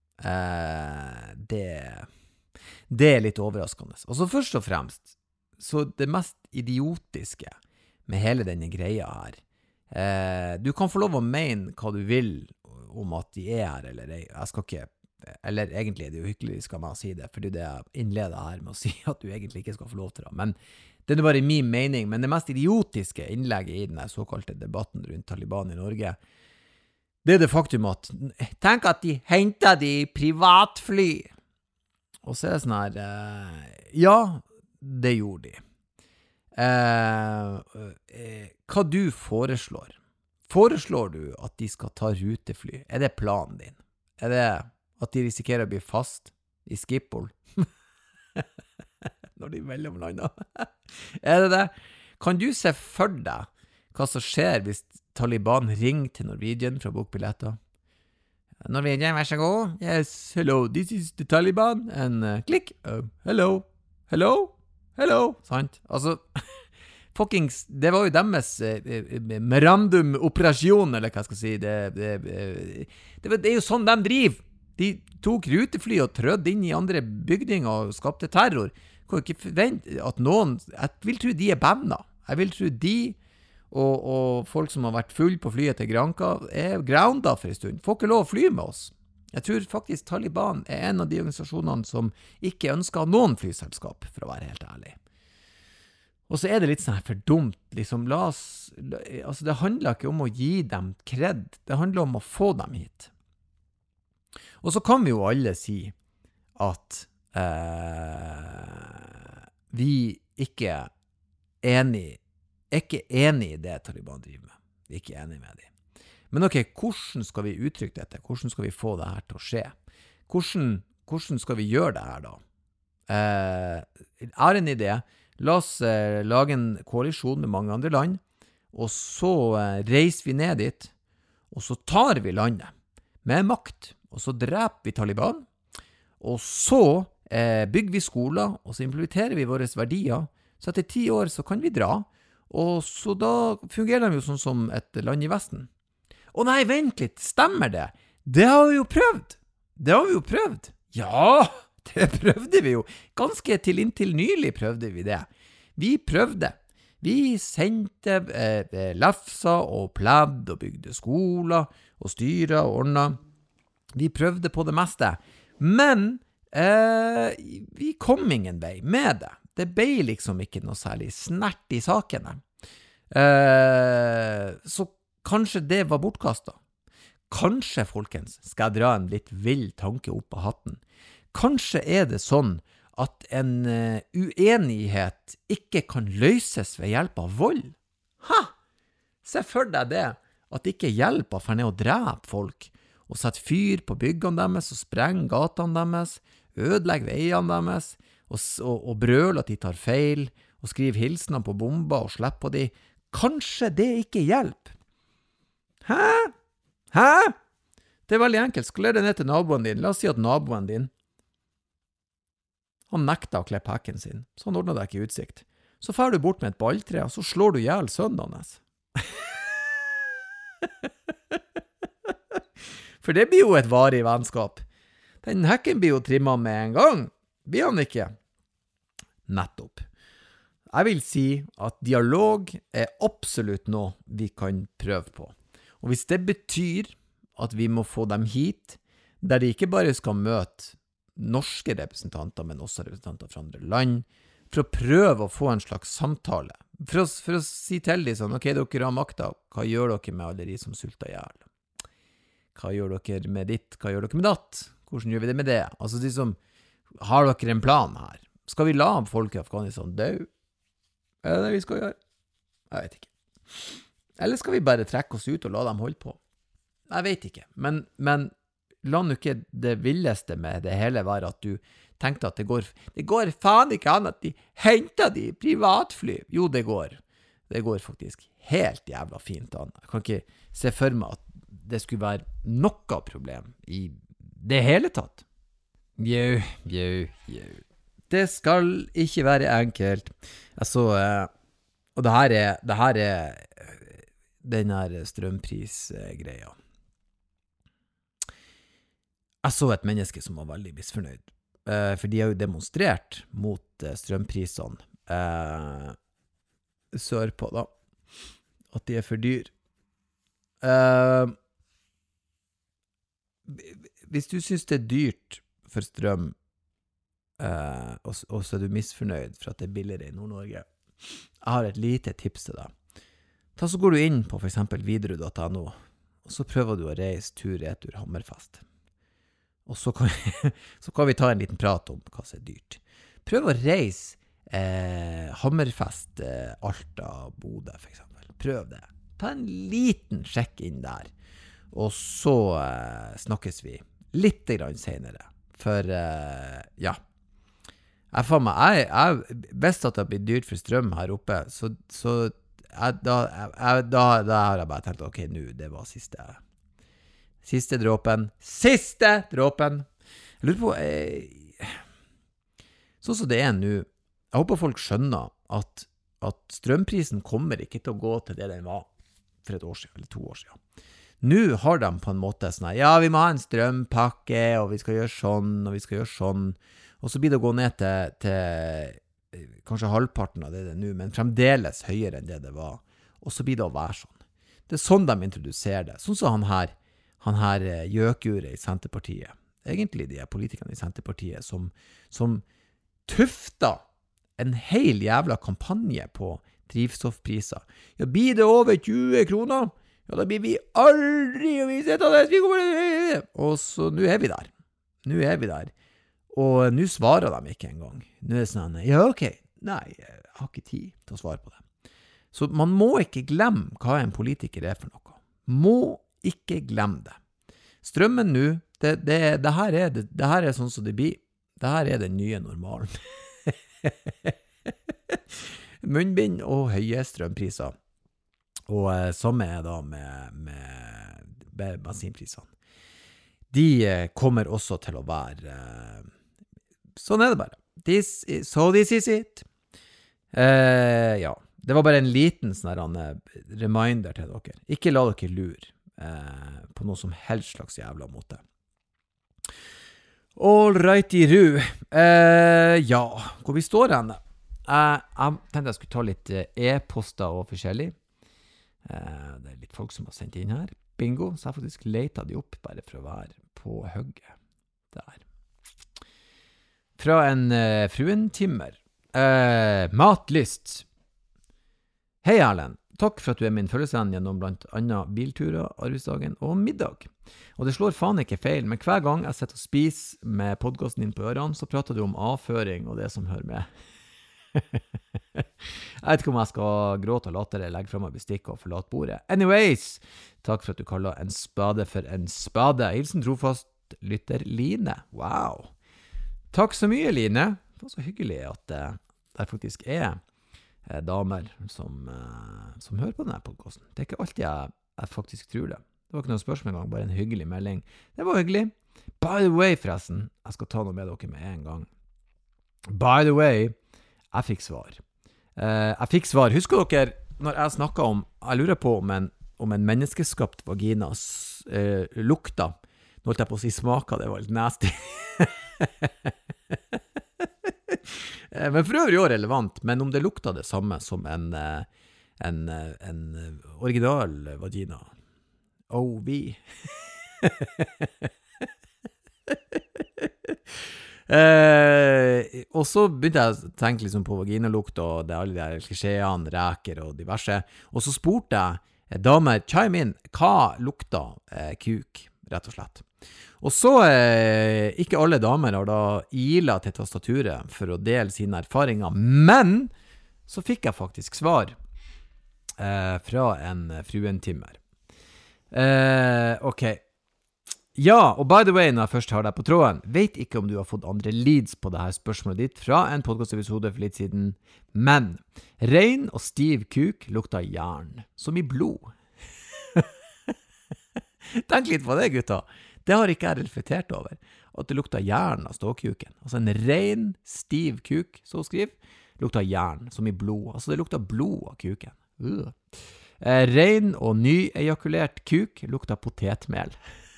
det er litt overraskende. Og så først og fremst, så det mest idiotiske med hele denne greia her, du kan få lov å mene hva du vil om at de er her eller ei. Jeg skal ikke, eller egentlig er det jo hyggelig skal man si det, fordi det jeg innleder her med å si at du egentlig ikke skal få lov til det, men det er bare min mening. Men det mest idiotiske innlegget i denne såkalte debatten rundt Taliban i Norge, det er det faktum at tenk at de hentet de privatfly, og så er det sånn her, ja, det gjorde de. Hva du foreslår du at de skal ta rutefly? Er det planen din? Er det at de risikerer å bli fast i Schiphol når de mellomlander. Det det? Kan du se for deg hva som skjer hvis Taliban ringer til Norwegian fra bokbilletter? Norwegian, vær så god. Yes, hello, this is the Taliban. And click. Hello, hello, hello. Sant? Altså, fuckings, det var jo deres memorandum-operasjon, eller hva skal jeg si. Det er jo sånn de driver. De tok rutefly og trødde inn i andre bygninger og skapte terror. Kan ikke forvente at noen, jeg vil tro de banna. Jeg vil tro de og folk som har vært full på flyet til Granca grounda for en stund. Får ikke lov å fly med oss. Jeg tror faktisk Taliban en av de organisasjonene som ikke ønsker noen flyselskap, for å være helt ærlig. Og så det litt sånn her for dumt, liksom, altså det handler ikke om å gi dem kred, det handler om å få dem hit. Og så kan vi jo alle si at vi ikke enig i det Taliban driver med. Vi ikke enig med dem. Men ok, hvordan skal vi uttrykke dette? Hvordan skal vi få det her til å skje? Hvordan skal vi gjøre det her da? Jeg har en idé. La oss lage en koalisjon med mange andre land, og så reiser vi ned dit, og så tar vi landet med makt, og så dreper vi Taliban, og så bygger vi skoler, og så implementerer vi våre verdier, så etter 10 år så kan vi dra, og så da fungerer de jo sånn som et land i Vesten. Å nei, vent litt, stemmer det? Det har vi jo prøvd. Ja, det prøvde vi jo. Ganske til inntil nylig prøvde vi det. Vi prøvde. Vi sendte lefsa og pledd og bygde skoler og styrer og ordnet. Vi prøvde på det meste. Men vi kom ingen vei med det. Det ble liksom ikke noe særlig snert i sakene. Så kanskje det var bortkastet. Kanskje, folkens, skal jeg dra en litt vild tanke opp av hatten. Kanskje det sånn at en uenighet ikke kan løses ved hjelp av vold. Se for deg det, at det ikke hjelper for ned å drepe folk, og sette fyr på byggene deres, og sprenge gatene deres, ødelegge veiene deres, og brøle at de tar feil, og skrive hilsener på bomber og slippe på de. Kanskje det ikke hjelper. Hæ? Det veldig enkelt. Skaler det ned til naboen din. La oss si at naboen din, han nekter å klippe hekken sin, så han ordner deg ikke utsikt. Så fer du bort med et balltre, og så slår du ihjel sønnen hans. For det blir jo et varig vennskap. Den hekken blir jo trimmet med en gang. Blir han ikke? Nettopp. Jeg vil si at dialog absolutt noe vi kan prøve på. Og hvis det betyr at vi må få dem hit, der de ikke bare skal møte norske representanter, men også representanter fra andre land, for å prøve å få en slags samtale. For å si til dem sånn, ok, dere har makta, hva gjør dere med alle de som sulter ihjel? Hva gjør dere med ditt? Hva gjør dere med datt? Hvordan gjør vi det med det? Altså de som, har dere en plan her? Skal vi la folk i Afghanistan dø? Det vi skal gjøre? Jeg vet ikke. Eller skal vi bare trekke oss ut og la dem holde på? Jeg vet ikke. Men la nå ikke det villeste med det hele være at du tenkte at det går faen ikke an at de henter de privatfly. Jo, det går. Det går faktisk helt jævla fint an. Jeg kan ikke se for meg at det skulle være noe problem i det hele tatt. Jau. Det skal ikke være enkelt. Altså, og det her er den her strømprisgreia. Jeg så et menneske som var veldig misfornøyd, for de har jo demonstrert mot strømprisene sørpå da, at de er for dyr. Hvis du synes det er dyrt for strøm, og så er du misfornøyd for at det er billigere i Nord-Norge, jeg har et lite tips til deg. Så går du inn på for eksempel Widerøe.no, og så prøver du å reise tur-retur Hammerfest. Og så kan vi ta en liten prat om hva som er dyrt. Prøv å reise Hammerfest, Alta, Bodø for eksempel. Prøv det. Ta en liten sjekk inn der. Og så snakkes vi litt grann senere. For, ja. Jeg visste at det blir dyrt for strøm her oppe, så da har jeg bare tenkt, ok, nå, det var siste dråpen. Siste dråpen! Jeg lurer på, sånn som det nå, jeg håper folk skjønner at strømprisen kommer ikke til å gå til det den var for et år siden, eller 2 år siden. Nå har de på en måte sånn, ja, vi må ha en strømpakke, og vi skal gjøre sånn, og vi skal gjøre sånn, og så blir det å gå ned til kanskje halvparten av det nå, men fremdeles høyere enn det var, og så blir det å være sånn. Det sånn de introduserer det, sånn som han her gjøkure i Senterpartiet, egentlig de politikerne i Senterpartiet, som tufter en hel jævla kampanje på drivstoffpriser. Ja, blir det over 20 kroner? Ja, da blir vi aldri å vise etter det. Og så, nå vi der. Nå vi der. Og nå svarer de ikke engang. Nå det sånn, ja, ok. Nei, jeg har ikke tid til å svare på det. Så man må ikke glemme hva en politiker for noe. Må ikke glemme det. Strømmen nå, det her sånn som det blir. Det her den nye normalen. Munnbind og høye strømpriser. Og samme da med bensinprisene. De kommer også til å være sånn det bare. This is it. Ja, det var bare en liten sånn reminder til dere. Ikke la dere lure på noe som helst slags jævla måte. All right i ru. Ja, hvor vi står henne? Jeg tenkte jeg skulle ta litt e-poster og forskjellig. Det litt folk som har sendt inn her. Bingo, så jeg faktisk letet de opp bare for å være på hugget. Der. Fra en fruentimmer. Matlyst. Hei Erlend, takk for at du min følgesvenn gjennom blant annet bilturer, arbeidsdagen og middag. Og det slår faen ikke feil, men hver gang jeg sitter og spiser med podcasten din på ørene, så prater du om avføring og det som hører med. Jeg vet ikke om jeg skal gråte og latte eller legge frem meg bestikk og forlate bordet. Anyways, takk for at du kaller en spade for en spade. Hilsen trofast lytter Line. Wow. Takk så mye, Line. Det var så hyggelig at det faktisk damer som hører på denne podcasten. Det ikke alltid jeg faktisk tror det. Det var ikke noe spørsmål engang, bare en hyggelig melding. Det var hyggelig. By the way, forresten, jeg skal ta noe med dere med en gang. By the way, jeg fikk svar. Husker dere, når jeg snakket om, jeg lurer på om en menneskeskapt vagina lukta, nå holdt jeg på å si smaka, det var litt nasty. Men for øvrig også relevant, men om det lukta det samme som en original vagina. OV. Og så begynte jeg å tenke liksom på vaginalukt og det alle de der klisjeene, reker og diverse, og så spurte jeg damer, chime in, hva lukta kuk, rett og slett. Og så, ikke alle damer har da ilet til tastaturet for å dele sine erfaringer, men så fikk jeg faktisk svar fra en fruentimmer. Ok. Ja, og by the way, når jeg først har deg på tråden, vet ikke om du har fått andre leads på det her spørsmålet ditt fra en podcastepisode for litt siden, men ren og stiv kuk lukter jern, som i blod. Tenk litt på det, gutta. Det har ikke jeg reflektert over, at det lukter jern av ståkuken. Altså en ren, stiv kuk, så skriv, lukter jern, som i blod. Altså det lukter blod av kuken. Ren og nyejakulert kuk lukter potetmel.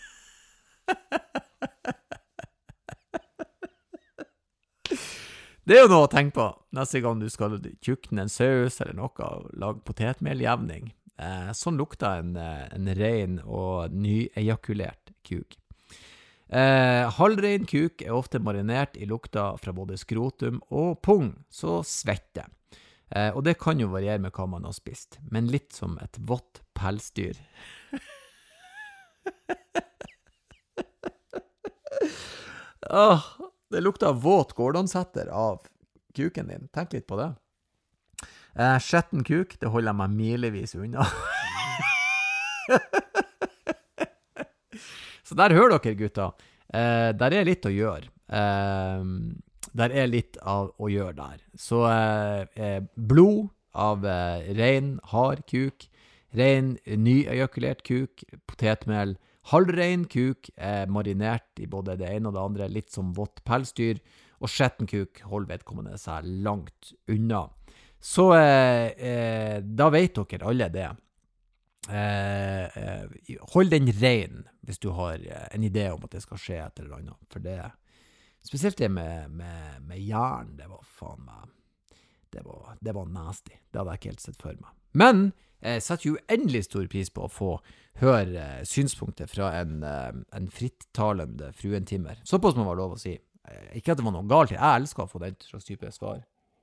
Det jo noe å tenke på neste gang du skal tjukne en saus eller noe og lage potetmeljevning. Sånn lukter en ren og nyejakulert kuk. Halvrein kuk ofte marinert i lukta fra både skrotum og pung, så svette. Og det kan jo variere med hva man har spist, men litt som et vått pelsdyr. Det lukter våt gårdonsetter av kuken din. Tenk litt på det. Skjetten kuk, det holder jeg meg milevis unna. Så der hører dere, gutta. Der litt å gjøre. Der litt av å gjøre der. Så blod av ren, hard kuk, ren, nyejakulert kuk, potetmel, halvrein kuk, marinert i både det ene og det andre, litt som vått pelsdyr, og skjetten kuk holder vedkommende seg langt unna. Så da vet dere alle det. Hold den rein hvis du har en idé om at det skal skje et eller annet, for det spesielt det med jern, det var faen meg det var nasty, det hadde jeg ikke helt sett for meg, men jeg setter jo endelig stor pris på å få høre synspunkter fra en frittalende fruentimmer, såpass må være lov å si, ikke at det var noe galt, jeg elsker å få den slags type svar.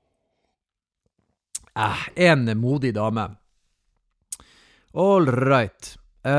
En modig dame. All right.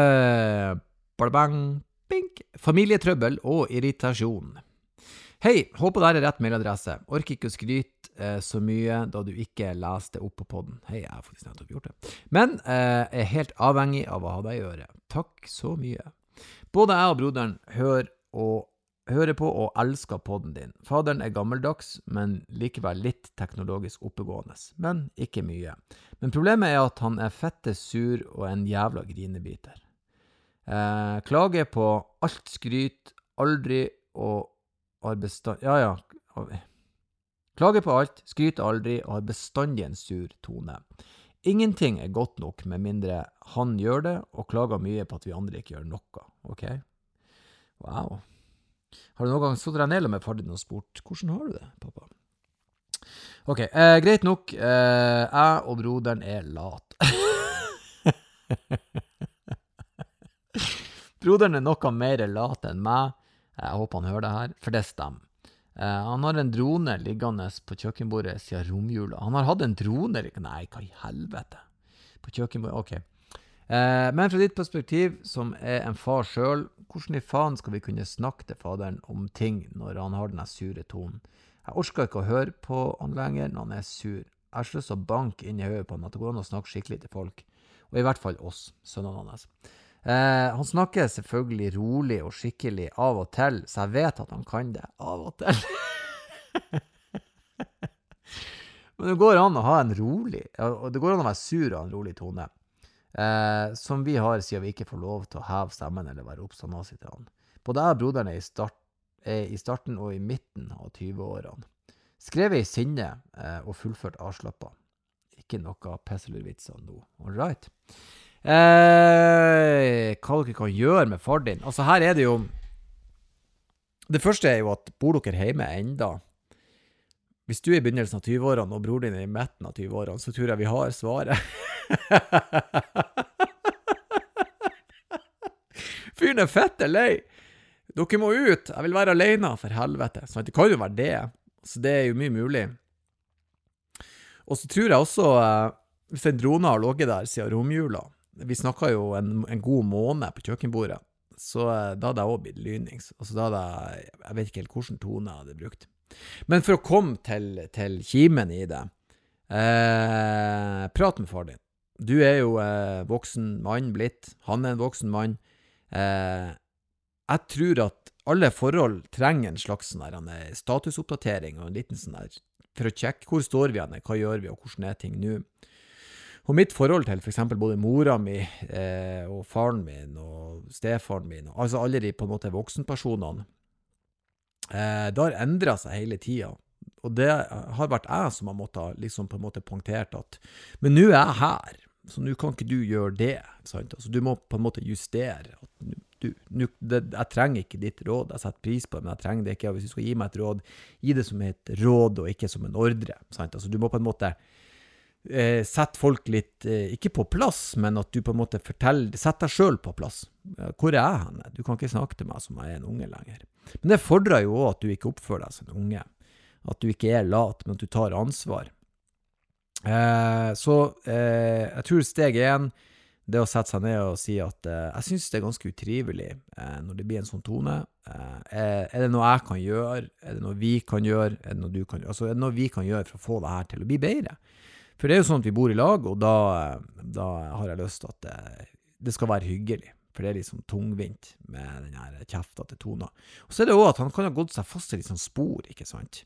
Bang, bink. Familietrøbbel og irritasjon. Hei, håper det rett mailadresse. Orker ikke å skryte så mye da du ikke leste opp på podden. Hei, jeg har faktisk nettopp gjort det. Men helt avhengig av å ha deg i øret. Takk så mye. Både jeg og broderen hører på og elsker podden din. Faderen gammeldags, men likevel litt teknologisk oppegående. Men ikke mye. Men problemet at han fette sur og en jævla grinebiter. Klager på alt skryt, aldri og har bestand... Klager på alt, skryter aldri og har bestandig en sur tone. Ingenting godt nok med mindre han gjør det, og klager mye på at vi andre ikke gjør noe. Ok? Wow. Har du noen gang stått deg ned med far din og spurt, hvordan har du det, pappa? Ok, greit nok, jeg og broderen lat. Broderen noe mer lat enn meg, jeg håper han hører det her, for det stemmer. Han har en drone liggende på kjøkkenbordet siden romjula. Han har hatt en drone, nei, hva i helvete? På kjøkkenbordet, ok. Men fra ditt perspektiv, som en far selv, hvordan i faen skal vi kunne snakke til faderen om ting når han har denne sure tonen? Jeg orsker ikke å høre på han lenger når han sur. Jeg har lyst til å banke inn i høyet på han at det går an å snakke skikkelig til folk. Og i hvert fall oss, sønnene hans. Han snakker selvfølgelig rolig og skikkelig av og til, så jeg vet at han kan det av og til. Men det går an å ha en rolig, og det går an å være sur og ha en rolig tone. Som vi har siden vi ikke får lov til å heve stemmen eller være oppstående til han. Både jeg og broderen i starten og i midten av 20-årene. Skrevet i sinne og fullført avslappet. Ikke noe pesselurvitser nå. All right. Hva dere kan gjøre med far din? Altså her det jo... Det første jo at bor dere hjemme enda. Hvis du i begynnelsen av 20-årene og bror din i midten av 20-årene, så tror jeg vi har svaret. Fyren fett lei. Dere må ut. Jeg vil være alene, for helvete. Så det kan jo være det. Så det jo mye mulig. Og så tror jeg også, hvis en drone har logget der siden romjula, vi snakket jo en god måned på kjøkkenbordet, så da hadde jeg også blitt lynings. Altså da hadde jeg vet ikke helt hvordan tone jeg hadde brukt. Men for å komme til kimen i det, prat med far din. Du jo voksen mann blitt, han en voksen mann. Jeg tror at alle forhold trenger en slags sånn statusoppdatering og en liten sånn der, for å sjekke hvor står vi henne, hva gjør vi og hvordan ting nå. Og mitt forhold til for eksempel både mora mi og faren min og stefaren min, altså alle de på en måte voksenpersonene, det har endret seg hele tiden. Og det har vært jeg som har måttet liksom på en måte punktert at men nå jeg her, så nå kan ikke du gjøre det, sant? Altså, du må på en måte justere at jeg trenger ikke ditt råd, jeg setter pris på det, men jeg trenger det ikke, og hvis du skal gi meg et råd, gi det som et råd og ikke som en ordre, sant? Altså, du må på en måte sette folk litt, ikke på plass, men at du på en måte sett deg selv på plass. Hvor jeg henne? Du kan ikke snakke til meg som jeg en unge lenger. Men det fordrer jo også at du ikke oppfører deg som en unge, at du ikke lat, men at du tar ansvar. Så jeg tror steg 1, det å sette seg ned og si at jeg synes det ganske utrivelig når det blir en sånn tone. Det noe jeg kan gjøre? Det noe vi kan gjøre? Det noe du kan gjøre? Altså, det noe vi kan gjøre for å få det her til å bli bedre? For det jo sånn at vi bor i lag, og da har jeg lyst til at det skal være hyggelig. for det liksom tungvint med den her kjeftete tonen. Og så det også at han kan ha gått seg fast i liksom spor, ikke sant?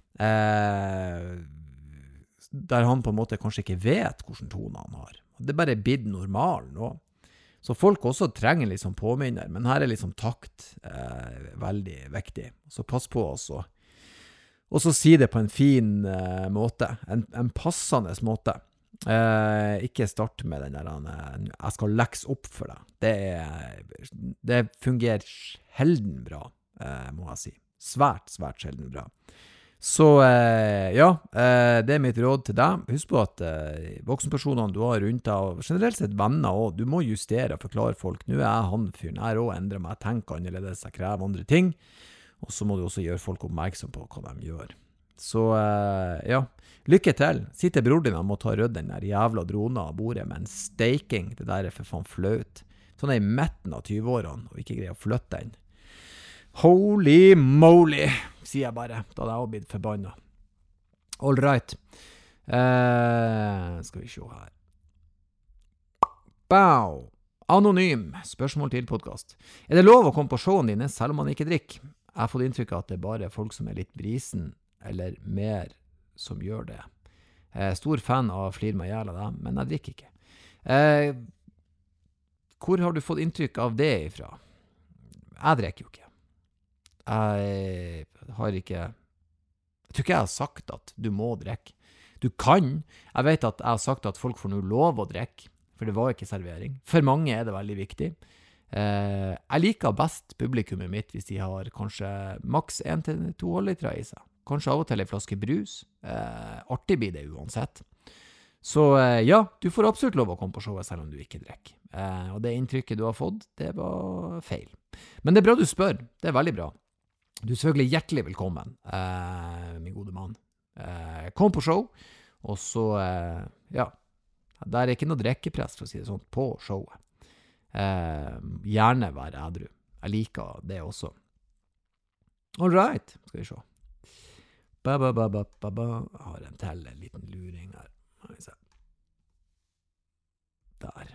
Der han på en måte kanskje ikke vet hvordan toner han har. Det bare blitt normal nå. Så folk også trenger liksom påminner, men her liksom takt veldig viktig. Så pass på også. Og så si det på en fin måte, en passende måte. Ikke start med den der, jeg skal lekse opp for deg. Det fungerer sjelden bra, må jeg si. Svært sjelden bra. Så det mitt råd til deg. Husk på at voksenpersonene du har rundt deg, og generelt sett venner også, du må justere og forklare folk. Nå jeg han fyren, jeg også endrer meg, jeg tenker annerledes, jeg krever andre ting. Og så må du også gjøre folk oppmerksom på hva de gjør. Så lykke til. Si til bror din han må ta rød den der jævla drona av bordet med en steiking. Det der for faen flaut. Sånn I midten av 20-årene, og ikke greier å flytte den. Holy moly, sier jeg bare. Da hadde jeg også blitt forbannet. All right. Skal vi se her. Bow. Anonym. Spørsmål til podcast. Det lov å komme på showen dine selv om man ikke drikker? Jeg har fått inntrykk av at det bare folk som litt brisen, eller mer, som gjør det. Jeg stor fan av Flir meg ihjel av det, men jeg drikker ikke. Hvor har du fått inntrykk av det ifra? Jeg drikker jo ikke. Jeg tror ikke jeg har sagt at du må drikke. Du kan. Jeg vet at jeg har sagt at folk får nå lov å drikke, for det var ikke servering. For mange det veldig viktig. Jeg liker best publikummet mitt hvis de har kanskje maks 1-2 halvliter I seg. Kanskje av og til en flaske brus. Artig blir det uansett. Så du får absolutt lov å komme på showet selv om du ikke drikker. Og det inntrykket du har fått, det var feil. Men det bra du spør. Det veldig bra. Du er selvfølgelig hjertelig velkommen, min gode mann. Kom på show, og så, der ikke noe drikkepress, for å si det sånn, på showet. Gjerne være edru. Jeg liker det også. All right, skal vi se. Jeg har en liten luring her. Der.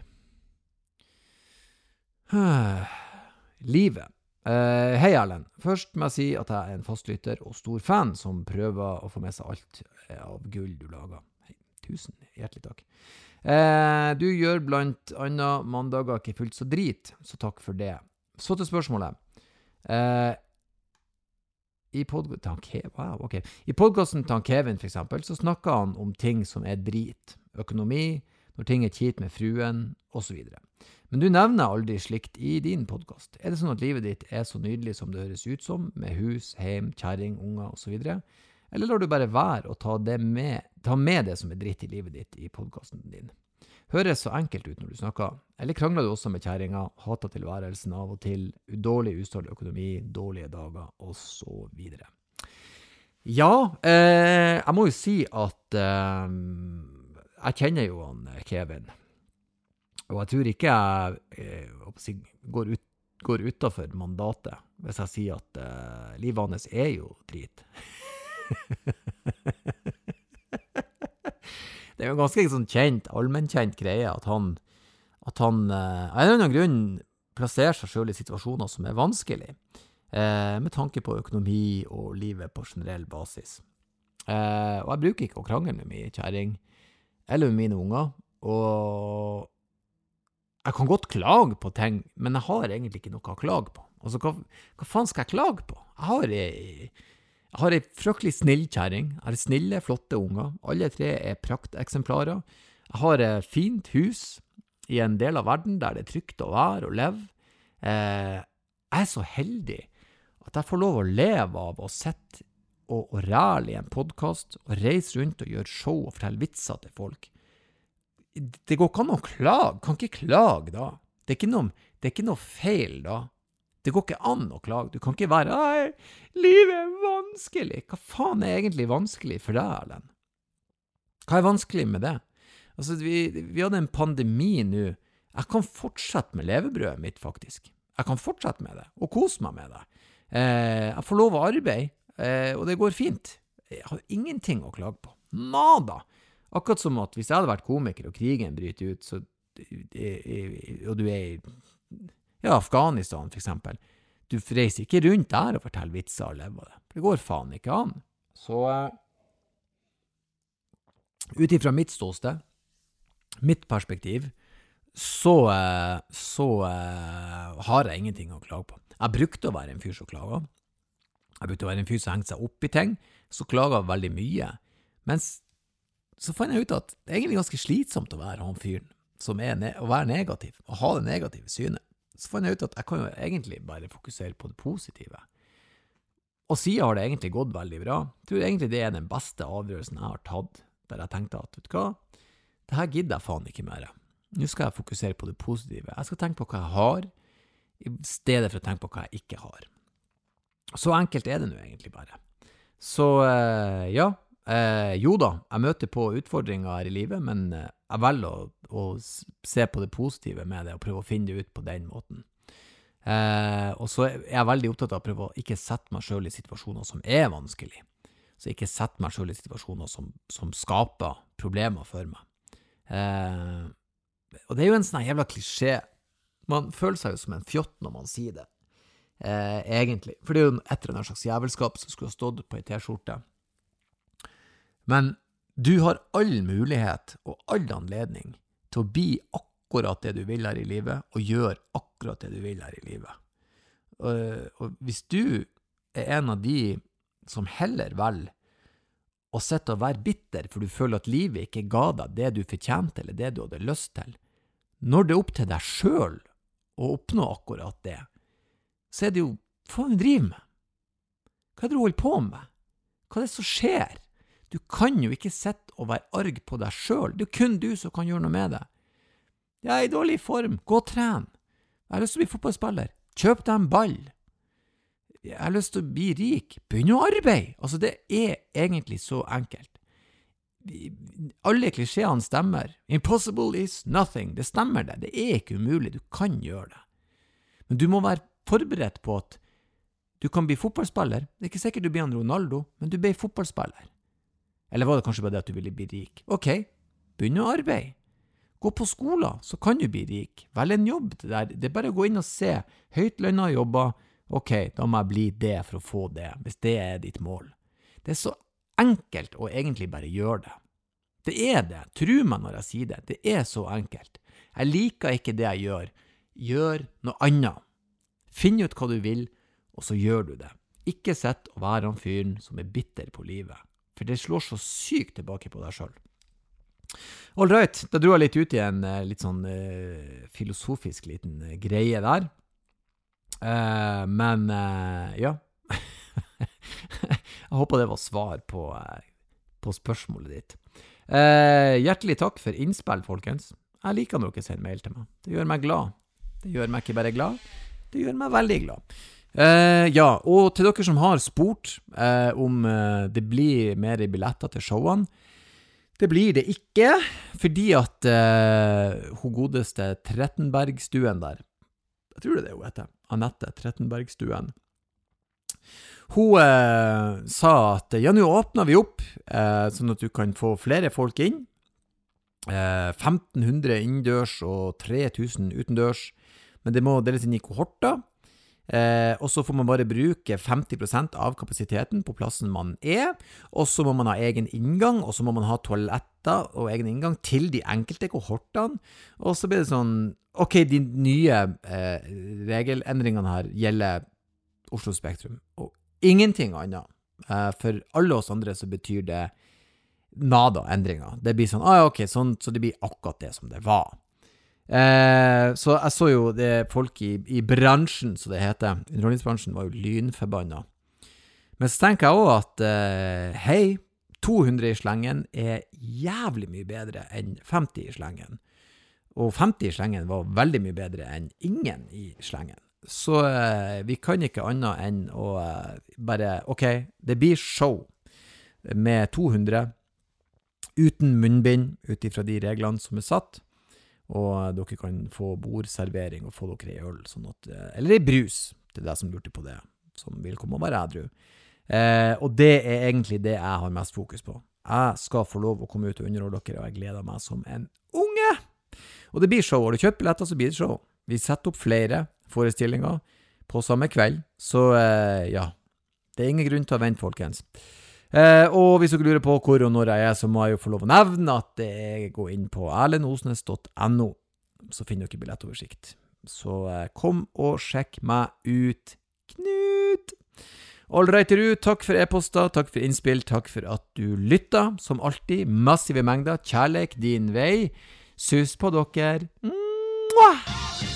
Livet. Hei Erlend. Først må jeg si at jeg en fastlytter og stor fan som prøver å få med seg alt av gull du lager. Hei, tusen hjertelig takk. Du gjør blant annet mandager ikke fullt så drit, så takk for det. Så til spørsmålet. I podcasten til Kevin for eksempel, så snakker han om ting som drit. Økonomi, når ting kjipt med fruen, og så videre. Men du nevner aldri slikt I din podcast. Det sånn at livet ditt så nydelig som det høres ut som, med hus, heim, kjæring, unger, og så videre? Eller lar du bare være å ta med det som dritt I livet ditt I podcasten din? Høres så enkelt ut når du snakker. Eller krangler du også med kjæringa, hater tilværelsen av og til, dårlig ustabil økonomi, dårlige dager, og så videre. Ja, jeg må jo si at jeg kjenner jo han Kevin. Og jeg tror ikke jeg går utenfor mandatet hvis jeg sier at livet hans jo drit. Det jo en ganske sånn allmennkjent greie at han av en eller annen grunn plasserer seg selv I situasjoner som vanskelig, med tanke på økonomi og livet på generell basis. Og jeg bruker ikke å krangle med min kjæring, eller med mine unger, og jeg kan godt klage på ting, men jeg har egentlig ikke noe å klage på. Altså, hva faen skal jeg klage på? Jeg har en fryktelig snill kjæring. Jeg har snille, flotte unger. Alle 3 prakteksemplarer. Jeg har et fint hus I en del av verden der det trygt å være og leve. Jeg så heldig at jeg får lov å leve av å sette og ræle I en podcast, og reise rundt og gjøre show og fortelle vitser til folk. Det går ikke an å klage. Kan ikke klage da. Det ikke noe feil da. Det går ikke an å klage. Du kan ikke være, livet vanskelig. Hva faen egentlig vanskelig for deg, Erlend? Hva vanskelig med det? Altså, vi hadde en pandemi nå. Jeg kan fortsette med levebrødet mitt, faktisk. Jeg kan fortsette med det, og kose meg med det. Jeg får lov å arbeide, og det går fint. Jeg har ingenting å klage på. Nada! Akkurat som at hvis jeg hadde vært komiker, og krigen bryter ut, og du Ja, Afghanistan for eksempel. Du reiser ikke rundt der og forteller vitser og lever det. Det går faen ikke an. Så utifra mitt ståsted, mitt perspektiv, så har jeg ingenting å klage på. Jeg brukte å være en fyr som klager. Jeg brukte å være en fyr som hengte seg opp i ting, så klager veldig mye. Men så fant jeg ut at det er egentlig ganske slitsomt å være han fyren, som å være negativ, og ha det negative synet. Så fant jeg ut at jeg kan jo egentlig bare fokusere på det positive. Og siden har det egentlig gått veldig bra. Jeg tror egentlig det er den beste avgjørelsen jeg har tatt, der jeg tenkte at, vet du hva, det her gidder jeg faen ikke mer. Nå skal jeg fokusere på det positive. Jeg skal tenke på hva jeg har, i stedet for å tenke på hva jeg ikke har. Så enkelt er det nå egentlig bare. Så ja, jo da, jeg møter på utfordringer her i livet, men jeg velger å se på det positive med det, og prøve å finne det ut på den måten. Og så er jeg veldig opptatt av å prøve å ikke sette meg selv i situasjoner som er vanskelig. Så ikke sette meg selv i situasjoner som skaper problemer for meg. Og det er jo en sånn jævla klisjé. Man føler seg jo som en fjott når man sier det. Egentlig. For det er jo etter en slags jævelskap som skulle ha stått på en t-skjorte. Men du har all mulighet og all anledning til å bli akkurat det du vil her i livet, og gjøre akkurat det du vil her i livet. Og hvis du er en av de som heller velger å sitte og være bitter, for du føler at livet ikke ga deg det du fortjente, eller det du hadde lyst til, når det er opp til deg selv å oppnå akkurat det, så er det jo, hva du driver med? Hva er det du holder på med? Hva er det som skjer? Du kan jo ikke sitte og være arg på deg selv. Det er kun du som kan gjøre noe med det. Jeg er i dårlig form. Gå og tren. Jeg har lyst til å bli fotballspiller. Kjøp deg en ball. Jeg har lyst til å bli rik. Begynn å arbeide. Altså, det er egentlig så enkelt. Alle klisjeene stemmer. Impossible is nothing. Det stemmer det. Det er ikke umulig. Du kan gjøre det. Men du må være forberedt på at du kan bli fotballspiller. Det er ikke sikkert du blir en Ronaldo, men du blir fotballspiller. Eller var det kanskje bare det at du ville bli rik? Ok, begynn å arbeide. Gå på skolen, så kan du bli rik. Velg en jobb det der. Det er bare å gå inn og se. Høytlønnet jobber. Ok, da må jeg bli det for å få det, hvis det er ditt mål. Det er så enkelt å egentlig bare gjøre det. Det er det. Tro meg når jeg sier det. Det er så enkelt. Jeg liker ikke det jeg gjør. Gjør noe annet. Finn ut hva du vil, og så gjør du det. Ikke sett å være en fyren som er bitter på livet, for det slår så sykt tilbake på deg selv. All right, da dro jeg litt ut i en litt sånn filosofisk liten greie der. Men ja, jeg håper det var svar på spørsmålet ditt. Hjertelig takk for innspill, folkens. Jeg liker når dere sender mail til meg. Det gjør meg glad. Det gjør meg ikke bare glad, det gjør meg veldig glad. Ja, og til dere som har spurt om det blir mer billetter til showene, det blir det ikke, fordi at hun godeste Trettenbergstuen der, jeg tror det er det hun heter, Annette Trettenbergstuen, hun sa at ja, nå åpner vi opp, sånn at du kan få flere folk inn, 1500 innendørs og 3000 utendørs, men det må deles inn i kohorter, og så får man bare bruke 50% av kapasiteten på plassen man er, og så må man ha egen inngang, og så må man ha toaletter og egen inngang til de enkelte kohortene, og så blir det sånn, ok, de nye regelendringene her gjelder Oslo Spektrum, og ingenting annet. For alle oss andre så betyr det nada endringer. Det blir sånn, ok, sånn, så det blir akkurat det som det var. Så jeg så jo det folk i bransjen, så det heter, underholdningsbransjen var jo lynforbanna. Men så tenker jeg også at hei, 200 i slengen er jævlig mye bedre enn 50 i slengen. Og 50 i slengen var veldig mye bedre enn ingen i slengen. Så vi kan ikke annet enn å bare, ok, det blir show med 200 uten munnbind, ut ifra de reglene som er satt. Og dere kan få bordservering og få dere i øl, sånn at, eller i brus, til deg som lurte på det, som vil komme og være edru. Og det er egentlig det jeg har mest fokus på. Jeg skal få lov å komme ut og underholde dere, og jeg gleder meg som en unge! Og det blir show, og du kjøper billetter, så blir det show. Vi setter opp flere. forestillinger på samme kveld. Så ja, det ingen grunn til å vente, folkens. Og hvis dere lurer på hvor og når jeg så må jeg jo få lov å nevne at jeg går inn på erlendosnes.no, så finner dere billettoversikt. Så kom og sjekk meg ut, Knut! Allright, takk for e-poster, takk for innspill, takk for at du lytta. Som alltid, massive mengder, kjærlek din vei. Sus på dere. Mwah!